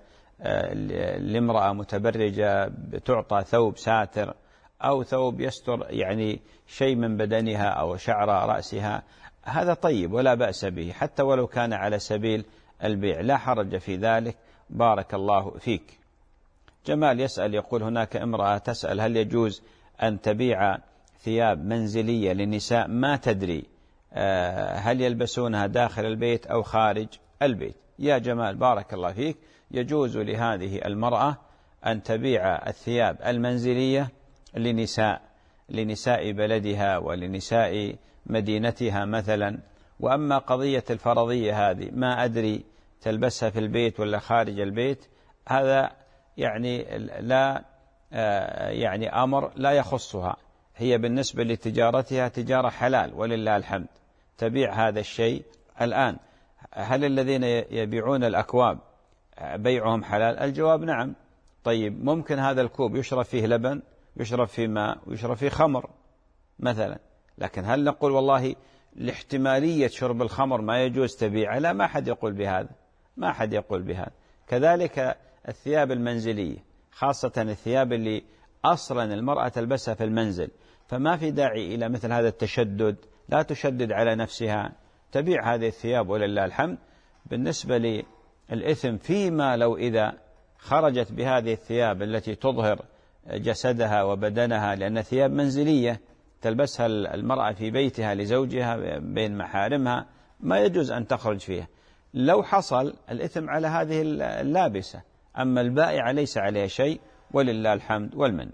لامرأة متبرجة تعطى ثوب ساتر أو ثوب يستر يعني شيء من بدنها أو شعر رأسها، هذا طيب ولا بأس به، حتى ولو كان على سبيل البيع لا حرج في ذلك، بارك الله فيك. جمال يسأل يقول هناك امرأة تسأل هل يجوز أن تبيع ثياب منزلية للنساء ما تدري هل يلبسونها داخل البيت أو خارج البيت؟ يا جمال بارك الله فيك، يجوز لهذه المرأة أن تبيع الثياب المنزلية لنساء لنساء بلدها ولنساء مدينتها مثلا. وأما قضية الفرضية هذه ما أدري تلبسها في البيت ولا خارج البيت، هذا يعني لا يعني أمر لا يخصها، هي بالنسبة لتجارتها تجارة حلال ولله الحمد، تبيع هذا الشيء. الآن هل الذين يبيعون الأكواب بيعهم حلال؟ الجواب نعم. طيب ممكن هذا الكوب يشرب فيه لبن، يشرب فيه ماء، ويشرب فيه خمر مثلا، لكن هل نقول والله لاحتمالية شرب الخمر ما يجوز تبيعه؟ لا، ما حد يقول بهذا، ما حد يقول بهذا. كذلك الثياب المنزلية، خاصة الثياب اللي أصلا المرأة تلبسها في المنزل، فما في داعي إلى مثل هذا التشدد، لا تشدد على نفسها، تبيع هذه الثياب ولله الحمد. بالنسبة للإثم فيما لو إذا خرجت بهذه الثياب التي تظهر جسدها وبدنها، لأن ثياب منزلية تلبسها المرأة في بيتها لزوجها بين محارمها، ما يجوز أن تخرج فيها. لو حصل الإثم على هذه اللابسة، أما البائع ليس عليه شيء ولله الحمد والمنة.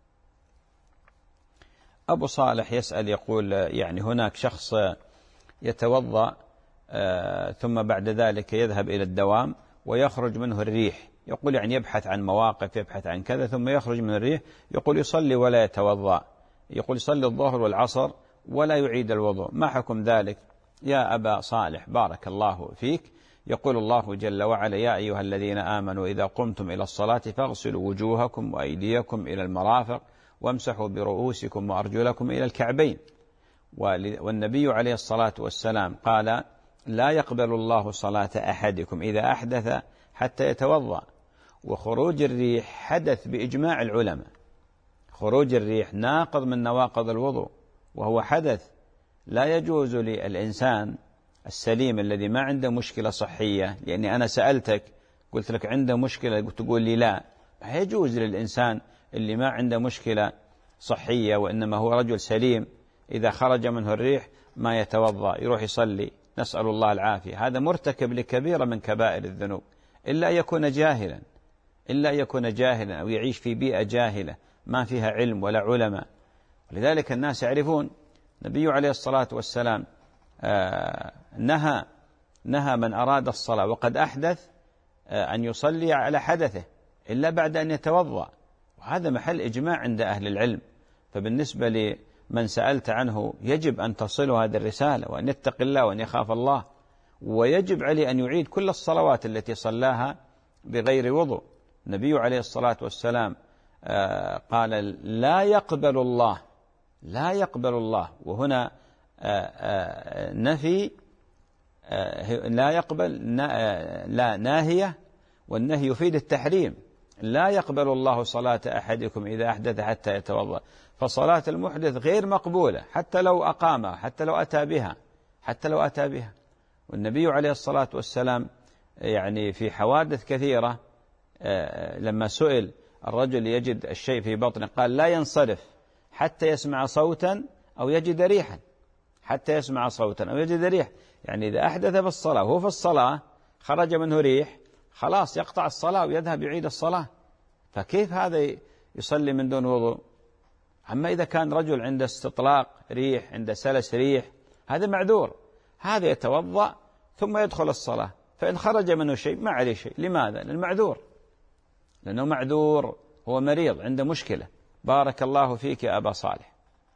أبو صالح يسأل يقول يعني هناك شخص يتوضأ ثم بعد ذلك يذهب إلى الدوام ويخرج منه الريح، يقول يعني يبحث عن مواقف، يبحث عن كذا، ثم يخرج من الريح، يقول يصلي ولا يتوضأ، يقول يصلي الظهر والعصر ولا يعيد الوضوء، ما حكم ذلك؟ يا أبا صالح بارك الله فيك، يقول الله جل وعلا يا أيها الذين آمنوا إذا قمتم إلى الصلاة فاغسلوا وجوهكم وأيديكم إلى المرافق وامسحوا برؤوسكم وأرجلكم إلى الكعبين. والنبي عليه الصلاة والسلام قال لا يقبل الله صلاة أحدكم إذا أحدث حتى يتوضأ. وخروج الريح حدث بإجماع العلماء، خروج الريح ناقض من نواقض الوضوء، وهو حدث لا يجوز للإنسان السليم الذي ما عنده مشكلة صحية، لأني أنا سألتك قلت لك عنده مشكلة تقول لي لا، يجوز للإنسان اللي ما عنده مشكلة صحية وإنما هو رجل سليم إذا خرج منه الريح ما يتوضأ يروح يصلي، نسأل الله العافية. هذا مرتكب لكبيرة من كبائر الذنوب، إلا يكون جاهلا، إلا يكون جاهلا أو يعيش في بيئة جاهلة ما فيها علم ولا علماء. ولذلك الناس يعرفون النبي عليه الصلاة والسلام نهى نهى من أراد الصلاة وقد أحدث أن يصلي على حدثه إلا بعد أن يتوضأ، وهذا محل إجماع عند أهل العلم. فبالنسبة لمن سألت عنه يجب أن تصله هذه الرسالة، وأن يتق الله وأن يخاف الله، ويجب عليه أن يعيد كل الصلوات التي صلاها بغير وضوء. النبي عليه الصلاة والسلام قال لا يقبل الله لا يقبل الله، وهنا نفي لا يقبل لا ناهية، والنهي يفيد التحريم. لا يقبل الله صلاة أحدكم إذا أحدث حتى يتوضأ، فصلاة المحدث غير مقبولة حتى لو أقامها، حتى لو أتى بها حتى لو أتى بها. والنبي عليه الصلاة والسلام يعني في حوادث كثيرة لما سئل الرجل يجد الشيء في بطنه قال لا ينصرف حتى يسمع صوتا أو يجد ريحا، حتى يسمع صوتا أو يجد ريح. يعني إذا أحدث بالصلاة وهو في الصلاة خرج منه ريح خلاص يقطع الصلاة ويذهب يعيد الصلاة، فكيف هذا يصلي من دون وضوء؟ أما إذا كان رجل عنده استطلاق ريح، عنده سلس ريح، هذا معذور، هذا يتوضأ ثم يدخل الصلاة، فإن خرج منه شيء ما عليه شيء. لماذا؟ للمعذور، لأنه معذور، هو مريض عنده مشكلة. بارك الله فيك يا أبا صالح.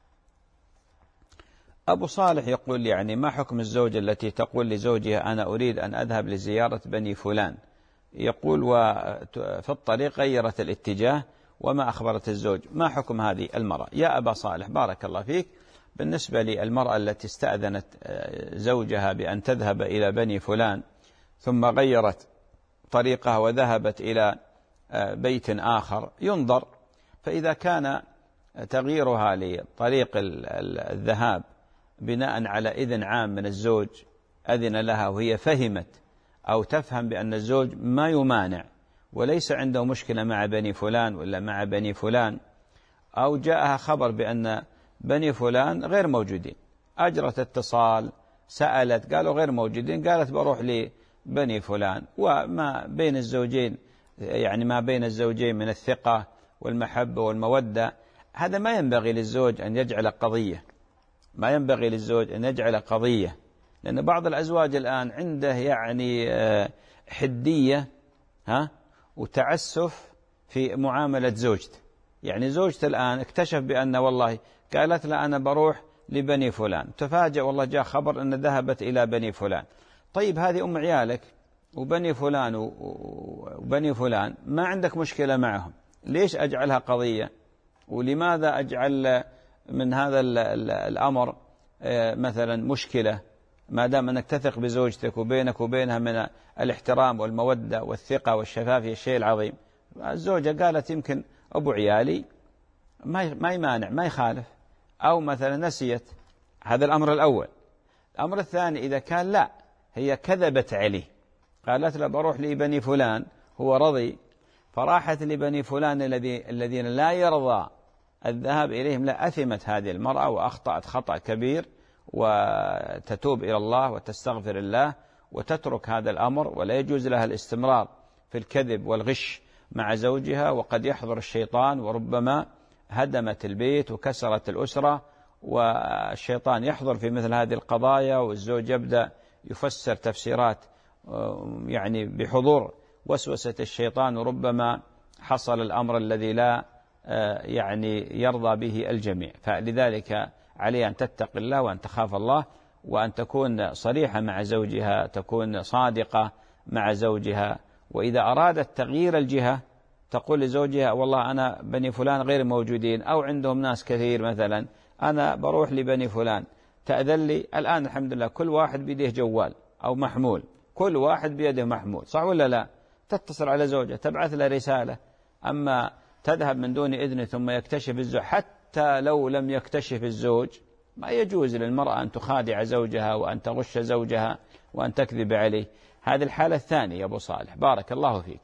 أبو صالح يقول يعني ما حكم الزوجة التي تقول لزوجها أنا أريد أن أذهب لزيارة بني فلان، يقول وفي الطريق غيرت الاتجاه وما أخبرت الزوج، ما حكم هذه المرأة؟ يا أبا صالح بارك الله فيك، بالنسبة للمرأة التي استأذنت زوجها بأن تذهب إلى بني فلان ثم غيرت طريقها وذهبت إلى بيت آخر ينظر، فإذا كان تغييرها لطريق الذهاب بناء على إذن عام من الزوج أذن لها وهي فهمت أو تفهم بأن الزوج ما يمانع وليس عنده مشكلة مع بني فلان ولا مع بني فلان، أو جاءها خبر بأن بني فلان غير موجودين، أجرت اتصال سألت قالوا غير موجودين، قالت بروح لبني فلان، وما بين الزوجين يعني ما بين الزوجين من الثقة والمحبة والمودة، هذا ما ينبغي للزوج أن يجعل قضية، ما ينبغي للزوج أن يجعل قضية، لأن بعض الأزواج الآن عنده يعني حدية ها وتعسف في معاملة زوجته. يعني زوجته الآن اكتشف بأن والله قالت له أنا بروح لبني فلان، تفاجأ والله جاء خبر أن ذهبت إلى بني فلان. طيب هذه أم عيالك وبني فلان وبني فلان ما عندك مشكلة معهم، ليش أجعلها قضية؟ ولماذا أجعل من هذا الأمر مثلا مشكلة، ما دام أنك تثق بزوجتك وبينك وبينها من الاحترام والمودة والثقة والشفافية الشيء العظيم. الزوجة قالت يمكن أبو عيالي ما يمانع ما يخالف، أو مثلا نسيت، هذا الأمر الأول. الأمر الثاني إذا كان لا هي كذبت عليه، قالت له بروح لبني فلان، هو رضي فراحت لبني فلان الذي الذين لا يرضى الذهاب إليهم، لا أثمت هذه المرأة وأخطأت خطأ كبير، وتتوب إلى الله وتستغفر الله وتترك هذا الأمر، ولا يجوز لها الاستمرار في الكذب والغش مع زوجها، وقد يحضر الشيطان وربما هدمت البيت وكسرت الأسرة، والشيطان يحضر في مثل هذه القضايا، والزوج يبدأ يفسر تفسيرات يعني بحضور وسوسة الشيطان، وربما حصل الأمر الذي لا يعني يرضى به الجميع. فلذلك عليه أن تتق الله وأن تخاف الله، وأن تكون صريحة مع زوجها، تكون صادقة مع زوجها، وإذا أرادت تغيير الجهة تقول لزوجها والله أنا بني فلان غير موجودين، أو عندهم ناس كثير مثلا، أنا بروح لبني فلان تأذن لي. الآن الحمد لله كل واحد بيده جوال أو محمول، كل واحد بيده محمول، صح ولا لا؟ تتصل على زوجها تبعث له رسالة، أما تذهب من دون إذن ثم يكتشف الزوج، حتى لو لم يكتشف الزوج ما يجوز للمرأة أن تخادع زوجها وأن تغش زوجها وأن تكذب عليه. هذه الحالة الثانية يا أبو صالح بارك الله فيك.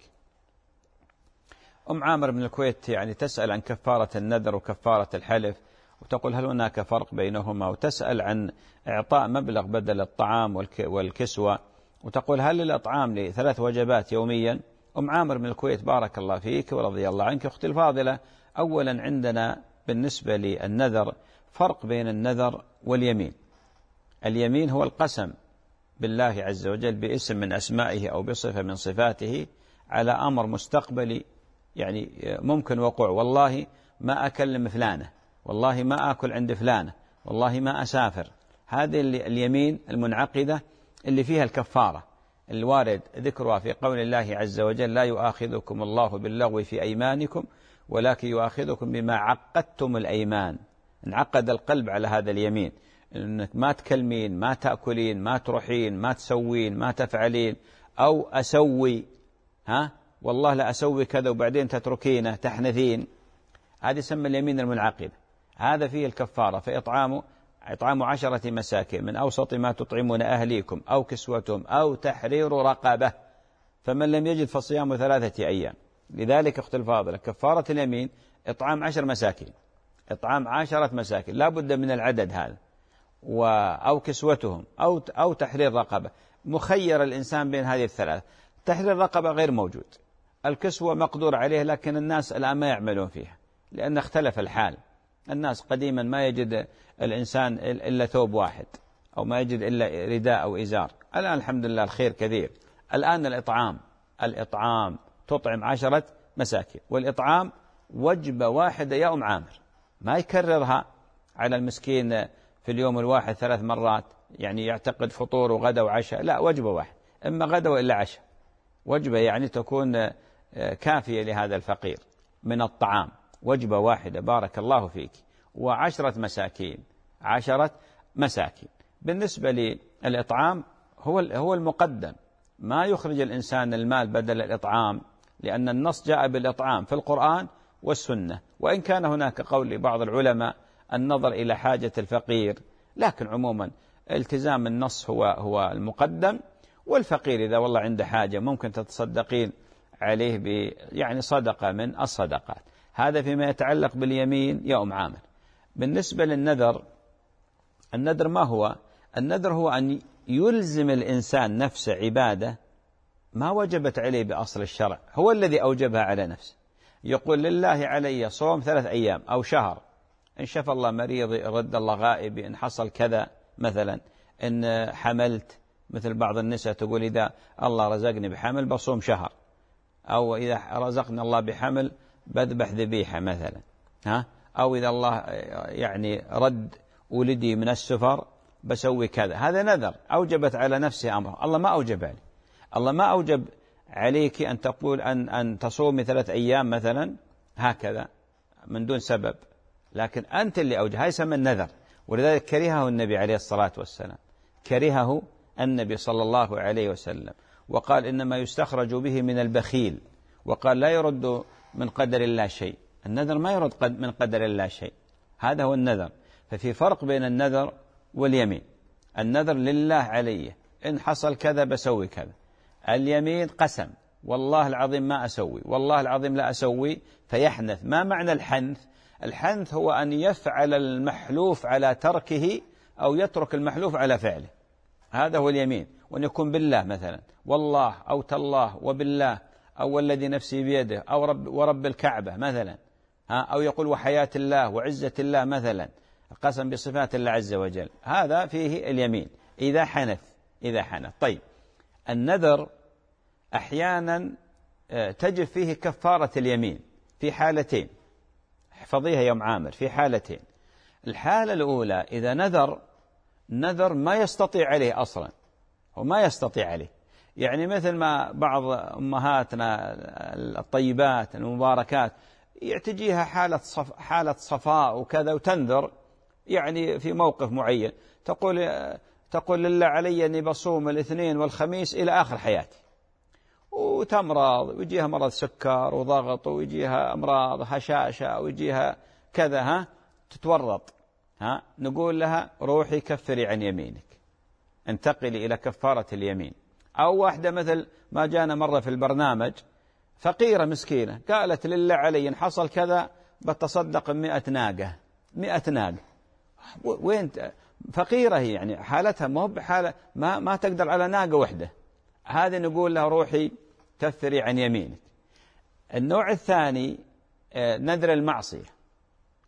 أم عامر من الكويت يعني تسأل عن كفارة النذر وكفارة الحلف، وتقول هل هناك فرق بينهما، وتسأل عن إعطاء مبلغ بدل الطعام والكسوة، وتقول هل الأطعام لثلاث وجبات يوميا. أم عامر من الكويت بارك الله فيك ورضي الله عنك أختي الفاضلة، أولا عندنا بالنسبة للنذر فرق بين النذر واليمين. اليمين هو القسم بالله عز وجل باسم من أسمائه أو بصفة من صفاته على أمر مستقبلي، يعني ممكن وقوع، والله ما أكلم فلانة، والله ما أكل عند فلانة، والله ما أسافر. هذه اليمين المنعقدة اللي فيها الكفارة الوارد ذكرها في قول الله عز وجل: لا يؤاخذكم الله باللغو في أيمانكم ولكن يؤاخذكم بما عقدتم الأيمان. انعقد القلب على هذا اليمين، إنك ما تكلمين، ما تأكلين، ما تروحين، ما تسوين، ما تفعلين، أو أسوي، ها والله لا أسوي كذا وبعدين تتركينه تحنثين. هذه يسمى اليمين المنعقدة، هذا فيه الكفارة. فإطعام إطعام عشرة مساكين من أوسط ما تطعمون أهليكم أو كسوتهم أو تحرير رقبة، فمن لم يجد فصيام ثلاثة أيام. لذلك أخت الفاضلة كفارة اليمين إطعام عشر مساكين، إطعام عشرة مساكين لا بد من العدد هذا، أو كسوتهم أو أو تحرير رقبة. مخير الإنسان بين هذه الثلاث. تحرير رقبة غير موجود، الكسوة مقدور عليه لكن الناس الآن ما يعملون فيها لأن اختلف الحال. الناس قديما ما يجد الإنسان إلا ثوب واحد أو ما يجد إلا رداء أو إزار، الآن الحمد لله الخير كثير. الآن الإطعام الإطعام تطعم عشرة مساكين، والإطعام وجبة واحدة يا أم عامر، ما يكررها على المسكين في اليوم الواحد ثلاث مرات، يعني يعتقد فطور وغدا وعشاء، لا، وجبة واحدة، إما غدا وإلا عشاء، وجبة يعني تكون كافية لهذا الفقير من الطعام، وجبة واحدة بارك الله فيك، وعشرة مساكين، عشرة مساكين. بالنسبة للإطعام هو هو المقدم، ما يخرج الإنسان المال بدل الإطعام، لأن النص جاء بالإطعام في القرآن والسنة، وإن كان هناك قول لبعض العلماء النظر إلى حاجة الفقير، لكن عموما التزام النص هو هو المقدم، والفقير إذا والله عنده حاجة ممكن تتصدقين عليه ب يعني صدقة من الصدقات. هذا فيما يتعلق باليمين يا أم عامر. بالنسبة للنذر، النذر ما هو؟ النذر هو أن يلزم الإنسان نفسه عبادة ما وجبت عليه بأصل الشرع، هو الذي أوجبها على نفسه. يقول لله علي صوم ثلاث أيام أو شهر، إن شفى الله مريضي، رد الله غائبي، إن حصل كذا مثلا، إن حملت، مثل بعض النساء تقول إذا الله رزقني بحمل بصوم شهر، أو إذا رزقني الله بحمل بذبح ذبيحة مثلا، ها، أو إذا الله يعني رد ولدي من السفر بسوي كذا. هذا نذر أوجبت على نفسه أمره، الله ما أوجب عليه. الله ما أوجب عليك أن تقول أن أن تصومي ثلاث أيام مثلا هكذا من دون سبب، لكن أنت اللي أوجب. هاي يسمى النذر، ولذلك كرهه النبي عليه الصلاة والسلام، كرهه النبي صلى الله عليه وسلم، وقال إنما يستخرج به من البخيل، وقال لا يرد من قدر الله شيء. النذر ما يرد قد من قدر الله شيء، هذا هو النذر. ففي فرق بين النذر واليمين. النذر لله علي، إن حصل كذا بسوي كذا. اليمين قسم، والله العظيم ما أسوي، والله العظيم لا أسوي، فيحنث. ما معنى الحنث؟ الحنث هو أن يفعل المحلوف على تركه أو يترك المحلوف على فعله، هذا هو اليمين. وأن يكون بالله مثلا، والله أو تالله وبالله أو والذي نفسي بيده أو رب ورب الكعبة مثلا، أو يقول وحياة الله وعزة الله مثلا، القسم بصفات الله عز وجل، هذا فيه اليمين إذا حنث إذا حنث. طيب، النذر أحيانا تجب فيه كفارة اليمين في حالتين، احفظيها يا أم عامر، في حالتين. الحالة الأولى إذا نذر نذر ما يستطيع عليه أصلا، وما يستطيع عليه، يعني مثل ما بعض أمهاتنا الطيبات المباركات تجيها حالة صف حالة صفاء وكذا وتنذر يعني في موقف معين، تقول تقول لله علي أني بصوم الاثنين والخميس إلى آخر حياتي، وتمرض ويجيها مرض سكر وضغط ويجيها أمراض هشاشة ويجيها كذا، ها تتورط، ها نقول لها روحي كفري عن يمينك، انتقلي إلى كفارة اليمين. أو واحدة مثل ما جانا مرة في البرنامج، فقيرة مسكينة قالت لله علي إن حصل كذا بتصدق مئة ناقة، مئة ناقة، وين فقيرة هي، يعني حالتها ما هو بحالة ما ما تقدر على ناقة واحدة، هذه نقول لها روحي كفري عن يمينك. النوع الثاني نذر المعصية،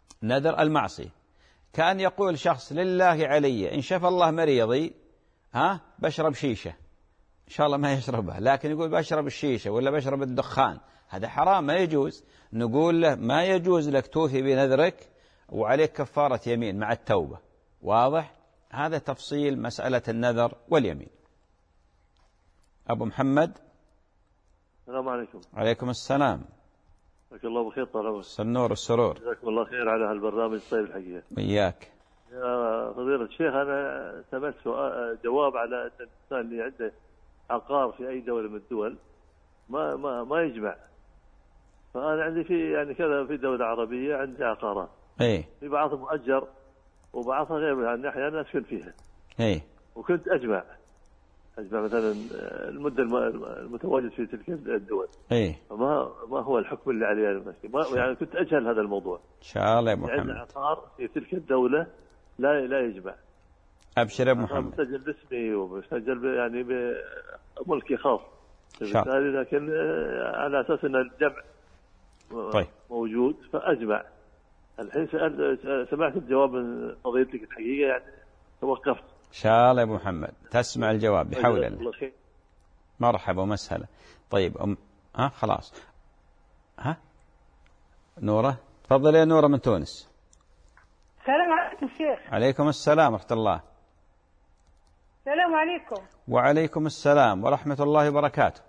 نذر المعصية. كان يقول شخص لله علي إن شفى الله مريضي ها بشرب شيشة، إن شاء الله ما يشربها، لكن يقول بشرب الشيشة ولا بشرب الدخان، هذا حرام ما يجوز. نقول له ما يجوز لك توفي بنذرك وعليك كفارة يمين مع التوبة. واضح؟ هذا تفصيل مسألة النذر واليمين. أبو محمد. السلام عليكم. عليكم السلام. جزاك الله بخير طال عمرك. النور والسرور. جزاكم الله خير على هالبرنامج الطيب الحقيقة. وياك. يا فضيلة الشيخ، أنا سمعت جواب على أن الإنسان اللي عنده عقار في أي دولة من الدول ما ما ما يجمع. فأنا عندي في يعني كذا في دولة عربية عندي عقارات. إيه. في بعضها مؤجر وبعضها غير، يعني أحيانا أسكن فيها. إيه. وكنت أجمع أجمع مثلا المدة المتواجد في تلك الدول. إيه. فما ما هو الحكم اللي عليه المسكي؟ ما يعني كنت أجهل هذا الموضوع. إن شاء الله يا أبو يعني محمد. عقار في تلك الدولة لا لا يجمع. أبشر يا أبو محمد. مسجل باسمي ومسجل يعني بملكي خاص. بالتالي لكن على أساس أن الجمع طيب. موجود فأجمع. الحين سمعت الجواب من فضيلتك الحقيقة يعني توقفت. إن شاء الله يا أبو محمد تسمع الجواب بحول الله. مرحبا ومسهلا. طيب أم... ها خلاص. ها نورة، تفضل يا نورة من تونس. السلام عليكم شيخ. عليكم السلام ورحمة الله. السلام عليكم. وعليكم السلام ورحمة الله وبركاته.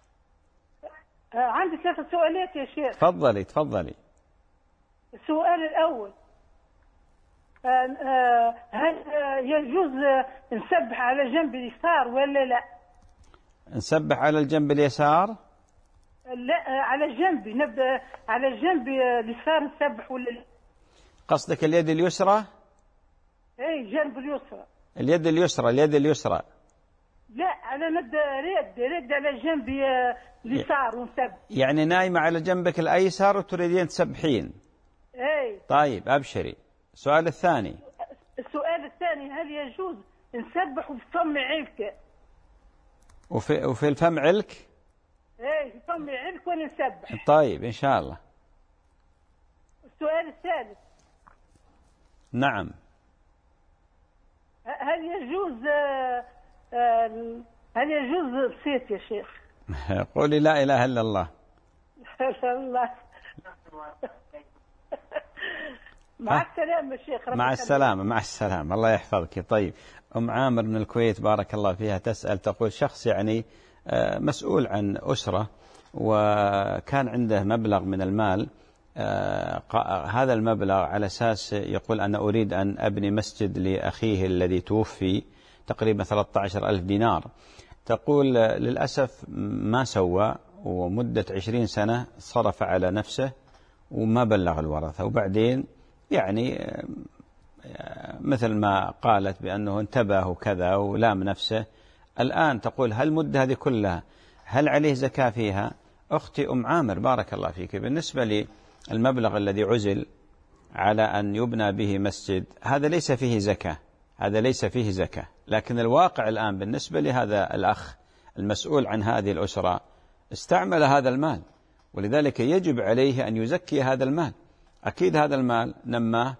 عندي ثلاث سؤالات يا شيخ. تفضلي تفضلي. السؤال الأول، هل يجوز نسبح على جنب اليسار ولا لا؟ نسبح على الجنب اليسار؟ لا، على جنب، نبدأ على الجنب اليسار نسبح ولا لا؟ قصدك اليد اليسرى؟ اي جنب اليسرى. اليد اليسرى اليد اليسرى. لا، على مد ريد ريد على جنب اليسار ونسبح. يعني نايمة على جنبك الأيسر وتريدين تسبحين. اي. طيب أبشري. السؤال الثاني. السؤال الثاني، هل يجوز نسبح وفي فم علك؟ وفي وفي الفم علك؟ ايه في فم علك ونسبح. طيب إن شاء الله. السؤال الثالث. نعم. هل يجوز هل يجوز نسيت يا شيخ. قولي لا إله إلا الله. الله. مع السلامة شيخ. مع السلامة مع السلامة الله يحفظك. طيب أم عامر من الكويت بارك الله فيها تسأل تقول شخص يعني مسؤول عن أسرة وكان عنده مبلغ من المال، هذا المبلغ على أساس يقول أنا أريد أن أبني مسجد لأخيه الذي توفي تقريبا ثلاثة عشر ألف دينار. تقول للأسف ما سوى، ومدة عشرين سنة صرف على نفسه وما بلغ الورثة، وبعدين يعني مثل ما قالت بأنه انتبه وكذا ولام نفسه. الآن تقول هل المدة هذه كلها هل عليه زكاة فيها؟ أختي أم عامر بارك الله فيك، بالنسبة للمبلغ الذي عزل على أن يبنى به مسجد هذا ليس فيه زكاة، هذا ليس فيه زكاة، لكن الواقع الآن بالنسبة لهذا الأخ المسؤول عن هذه الأسرة استعمل هذا المال، ولذلك يجب عليه أن يزكي هذا المال. أكيد هذا المال نماه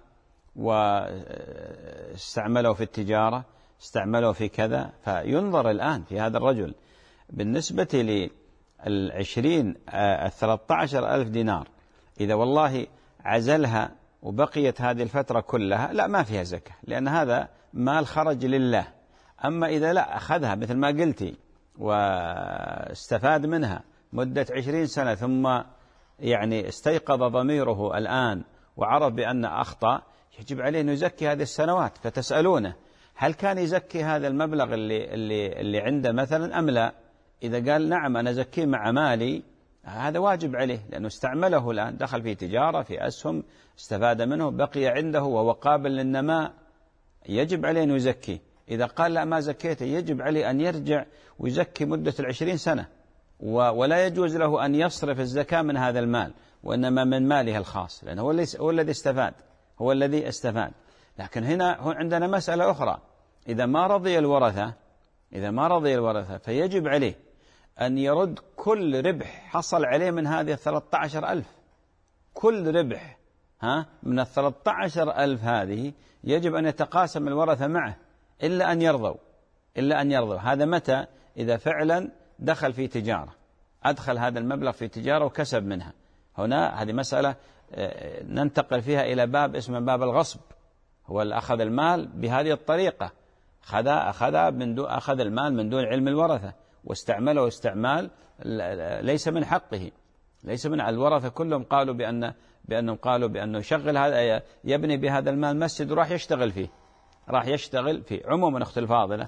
واستعمله في التجارة، استعمله في كذا، فينظر الآن في هذا الرجل بالنسبة للعشرين الثلاثة عشر ألف دينار، إذا والله عزلها وبقيت هذه الفترة كلها لا ما فيها زكاة، لأن هذا مال خرج لله. أما إذا لا أخذها مثل ما قلتي واستفاد منها مدة عشرين سنة ثم يعني استيقظ ضميره الآن وعرف بأن أخطأ، يجب عليه أن يزكي هذه السنوات. فتسألونه هل كان يزكي هذا المبلغ اللي, اللي, اللي عنده مثلا أم لا؟ إذا قال نعم أنا زكيه مع مالي هذا واجب عليه، لأنه استعمله الآن، دخل في تجارة في أسهم استفاد منه بقي عنده وهو قابل للنماء، يجب عليه أن يزكي. إذا قال لا ما زكيته يجب عليه أن يرجع ويزكي مدة العشرين سنة، ولا يجوز له أن يصرف الزكاة من هذا المال، وإنما من ماله الخاص، لأنه هو, هو الذي استفاد هو الذي استفاد. لكن هنا عندنا مسألة أخرى، إذا ما رضي الورثة إذا ما رضي الورثة فيجب عليه أن يرد كل ربح حصل عليه من هذه الثلاثة عشر ألف، كل ربح ها من الثلاثة عشر ألف هذه يجب أن يتقاسم الورثة معه إلا أن يرضوا إلا أن يرضوا. هذا متى؟ إذا فعلا دخل في تجارة، أدخل هذا المبلغ في تجارة وكسب منها. هنا هذه مسألة ننتقل فيها إلى باب اسمه باب الغصب، هو اللي أخذ المال بهذه الطريقة، أخذ أخذ من دون أخذ المال من دون علم الورثة واستعمله استعمال ليس من حقه، ليس من الورثة. كلهم قالوا بأن بأنهم قالوا بأنه يشغل هذا يبني بهذا المال مسجد وراح يشتغل فيه راح يشتغل فيه. عموما أخت الفاضلة،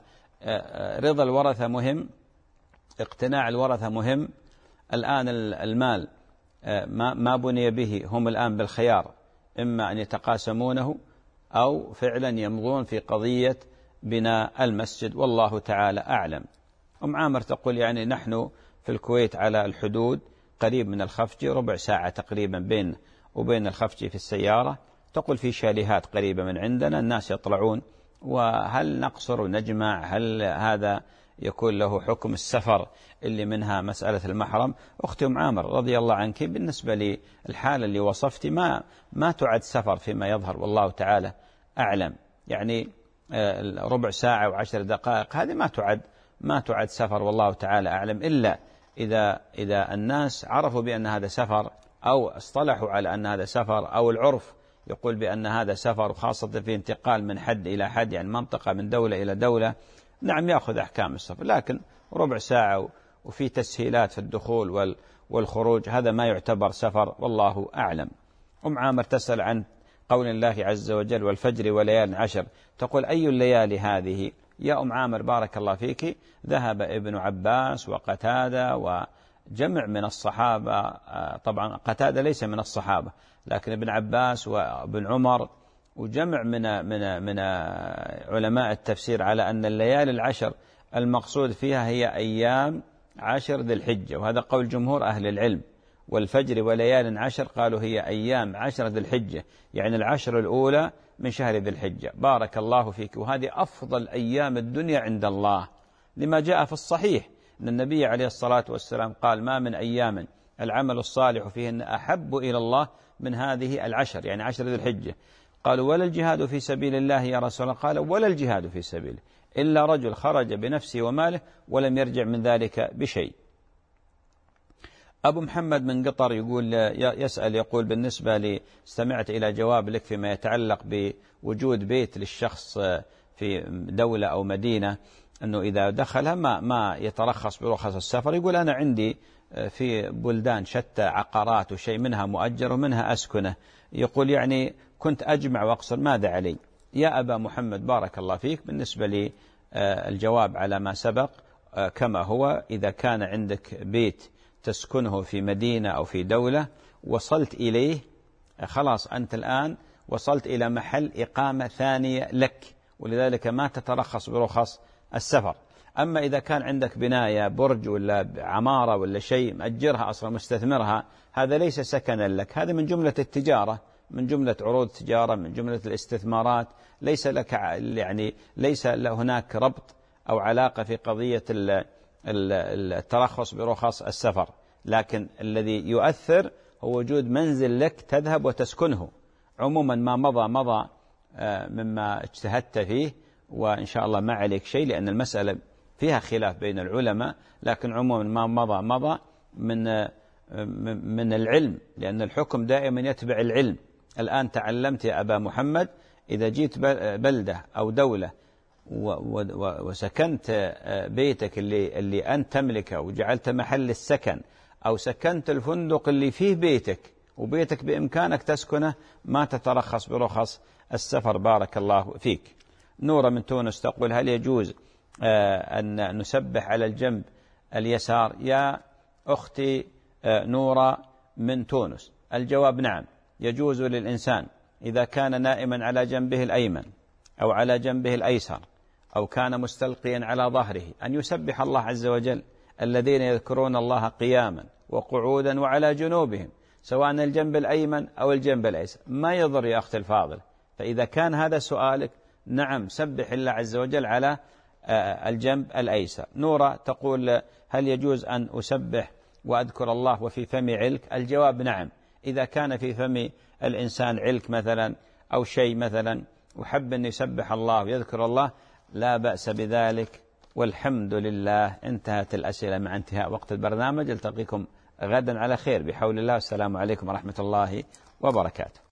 رضا الورثة مهم، اقتناع الورثة مهم. الآن المال ما بني به هم الآن بالخيار، إما أن يتقاسمونه أو فعلا يمضون في قضية بناء المسجد، والله تعالى أعلم. أم عامر تقول يعني نحن في الكويت على الحدود قريب من الخفجي، ربع ساعة تقريبا بين وبين الخفجي في السيارة. تقول في شاليهات قريبة من عندنا الناس يطلعون، وهل نقصر ونجمع؟ هل هذا يكون له حكم السفر اللي منها مسألة المحرم؟ أختي أم عامر رضي الله عنك، بالنسبة للحالة اللي وصفتي ما ما تعد سفر فيما يظهر، والله تعالى أعلم. يعني ربع ساعة وعشر دقائق هذه ما تعد ما تعد سفر، والله تعالى أعلم، إلا إذا إذا الناس عرفوا بأن هذا سفر أو اصطلحوا على أن هذا سفر، أو العرف يقول بأن هذا سفر، وخاصة في انتقال من حد إلى حد، يعني منطقة من دولة إلى دولة، نعم يأخذ أحكام السفر. لكن ربع ساعة وفي تسهيلات في الدخول والخروج هذا ما يعتبر سفر، والله أعلم. أم عامر تسأل عن قول الله عز وجل والفجر وليال عشر، تقول أي الليالي هذه؟ يا أم عامر بارك الله فيك، ذهب ابن عباس وقتادة وجمع من الصحابة، طبعا قتادة ليس من الصحابة لكن ابن عباس وابن عمر وجمع من من من علماء التفسير على أن الليالي العشر المقصود فيها هي أيام عشر ذي الحجة، وهذا قول جمهور أهل العلم. والفجر وليال عشر قالوا هي أيام عشر ذي الحجة، يعني العشر الأولى من شهر ذي الحجة. بارك الله فيك. وهذه أفضل أيام الدنيا عند الله، لما جاء في الصحيح أن النبي عليه الصلاة والسلام قال ما من أيام العمل الصالح فيهن أحب إلى الله من هذه العشر، يعني عشر ذي الحجة. قالوا ولا الجهاد في سبيل الله يا رسول الله؟ قال ولا الجهاد في سبيله إلا رجل خرج بنفسه وماله ولم يرجع من ذلك بشيء. أبو محمد من قطر يقول يسأل يقول بالنسبة لي استمعت إلى جواب لك فيما يتعلق بوجود بيت للشخص في دولة أو مدينة، أنه إذا دخلها ما ما يترخص برخص السفر. يقول أنا عندي في بلدان شتى عقارات وشيء منها مؤجر ومنها أسكنه، يقول يعني كنت أجمع وأقصر، ماذا علي؟ يا أبا محمد بارك الله فيك، بالنسبة لي الجواب على ما سبق كما هو. إذا كان عندك بيت تسكنه في مدينة أو في دولة وصلت إليه، خلاص أنت الآن وصلت إلى محل إقامة ثانية لك، ولذلك ما تترخص برخص السفر. أما إذا كان عندك بناية برج ولا عمارة ولا شيء مأجرها أصلا مستثمرها، هذا ليس سكنا لك، هذا من جملة التجارة، من جملة عروض تجارة، من جملة الاستثمارات، ليس لك يعني ليس هناك ربط أو علاقة في قضية الترخص برخص السفر. لكن الذي يؤثر هو وجود منزل لك تذهب وتسكنه. عموما ما مضى مضى مما اجتهدت فيه، وإن شاء الله ما عليك شيء، لأن المسألة فيها خلاف بين العلماء، لكن عموما ما مضى مضى من من العلم، لأن الحكم دائما يتبع العلم. الآن تعلمت يا أبا محمد، إذا جيت بلدة أو دولة وسكنت بيتك اللي اللي أنت تملكه وجعلت محل السكن، أو سكنت الفندق اللي فيه بيتك وبيتك بإمكانك تسكنه، ما تترخص برخص السفر. بارك الله فيك. نورة من تونس تقول هل يجوز أن نسبح على الجنب اليسار؟ يا أختي نورة من تونس، الجواب نعم، يجوز للإنسان إذا كان نائما على جنبه الأيمن أو على جنبه الأيسر أو كان مستلقيا على ظهره أن يسبح الله عز وجل. الذين يذكرون الله قياما وقعودا وعلى جنوبهم، سواء الجنب الأيمن أو الجنب الأيسر، ما يضر يا أختي الفاضل. فإذا كان هذا سؤالك، نعم سبح الله عز وجل على الجنب الأيسر. نورة تقول هل يجوز أن أسبح وأذكر الله وفي فمي علك؟ الجواب نعم، إذا كان في فم الإنسان علك مثلا أو شيء مثلا وحب أن يسبح الله ويذكر الله لا بأس بذلك، والحمد لله. انتهت الأسئلة مع انتهاء وقت البرنامج. التقيكم غدا على خير بحول الله. والسلام عليكم ورحمة الله وبركاته.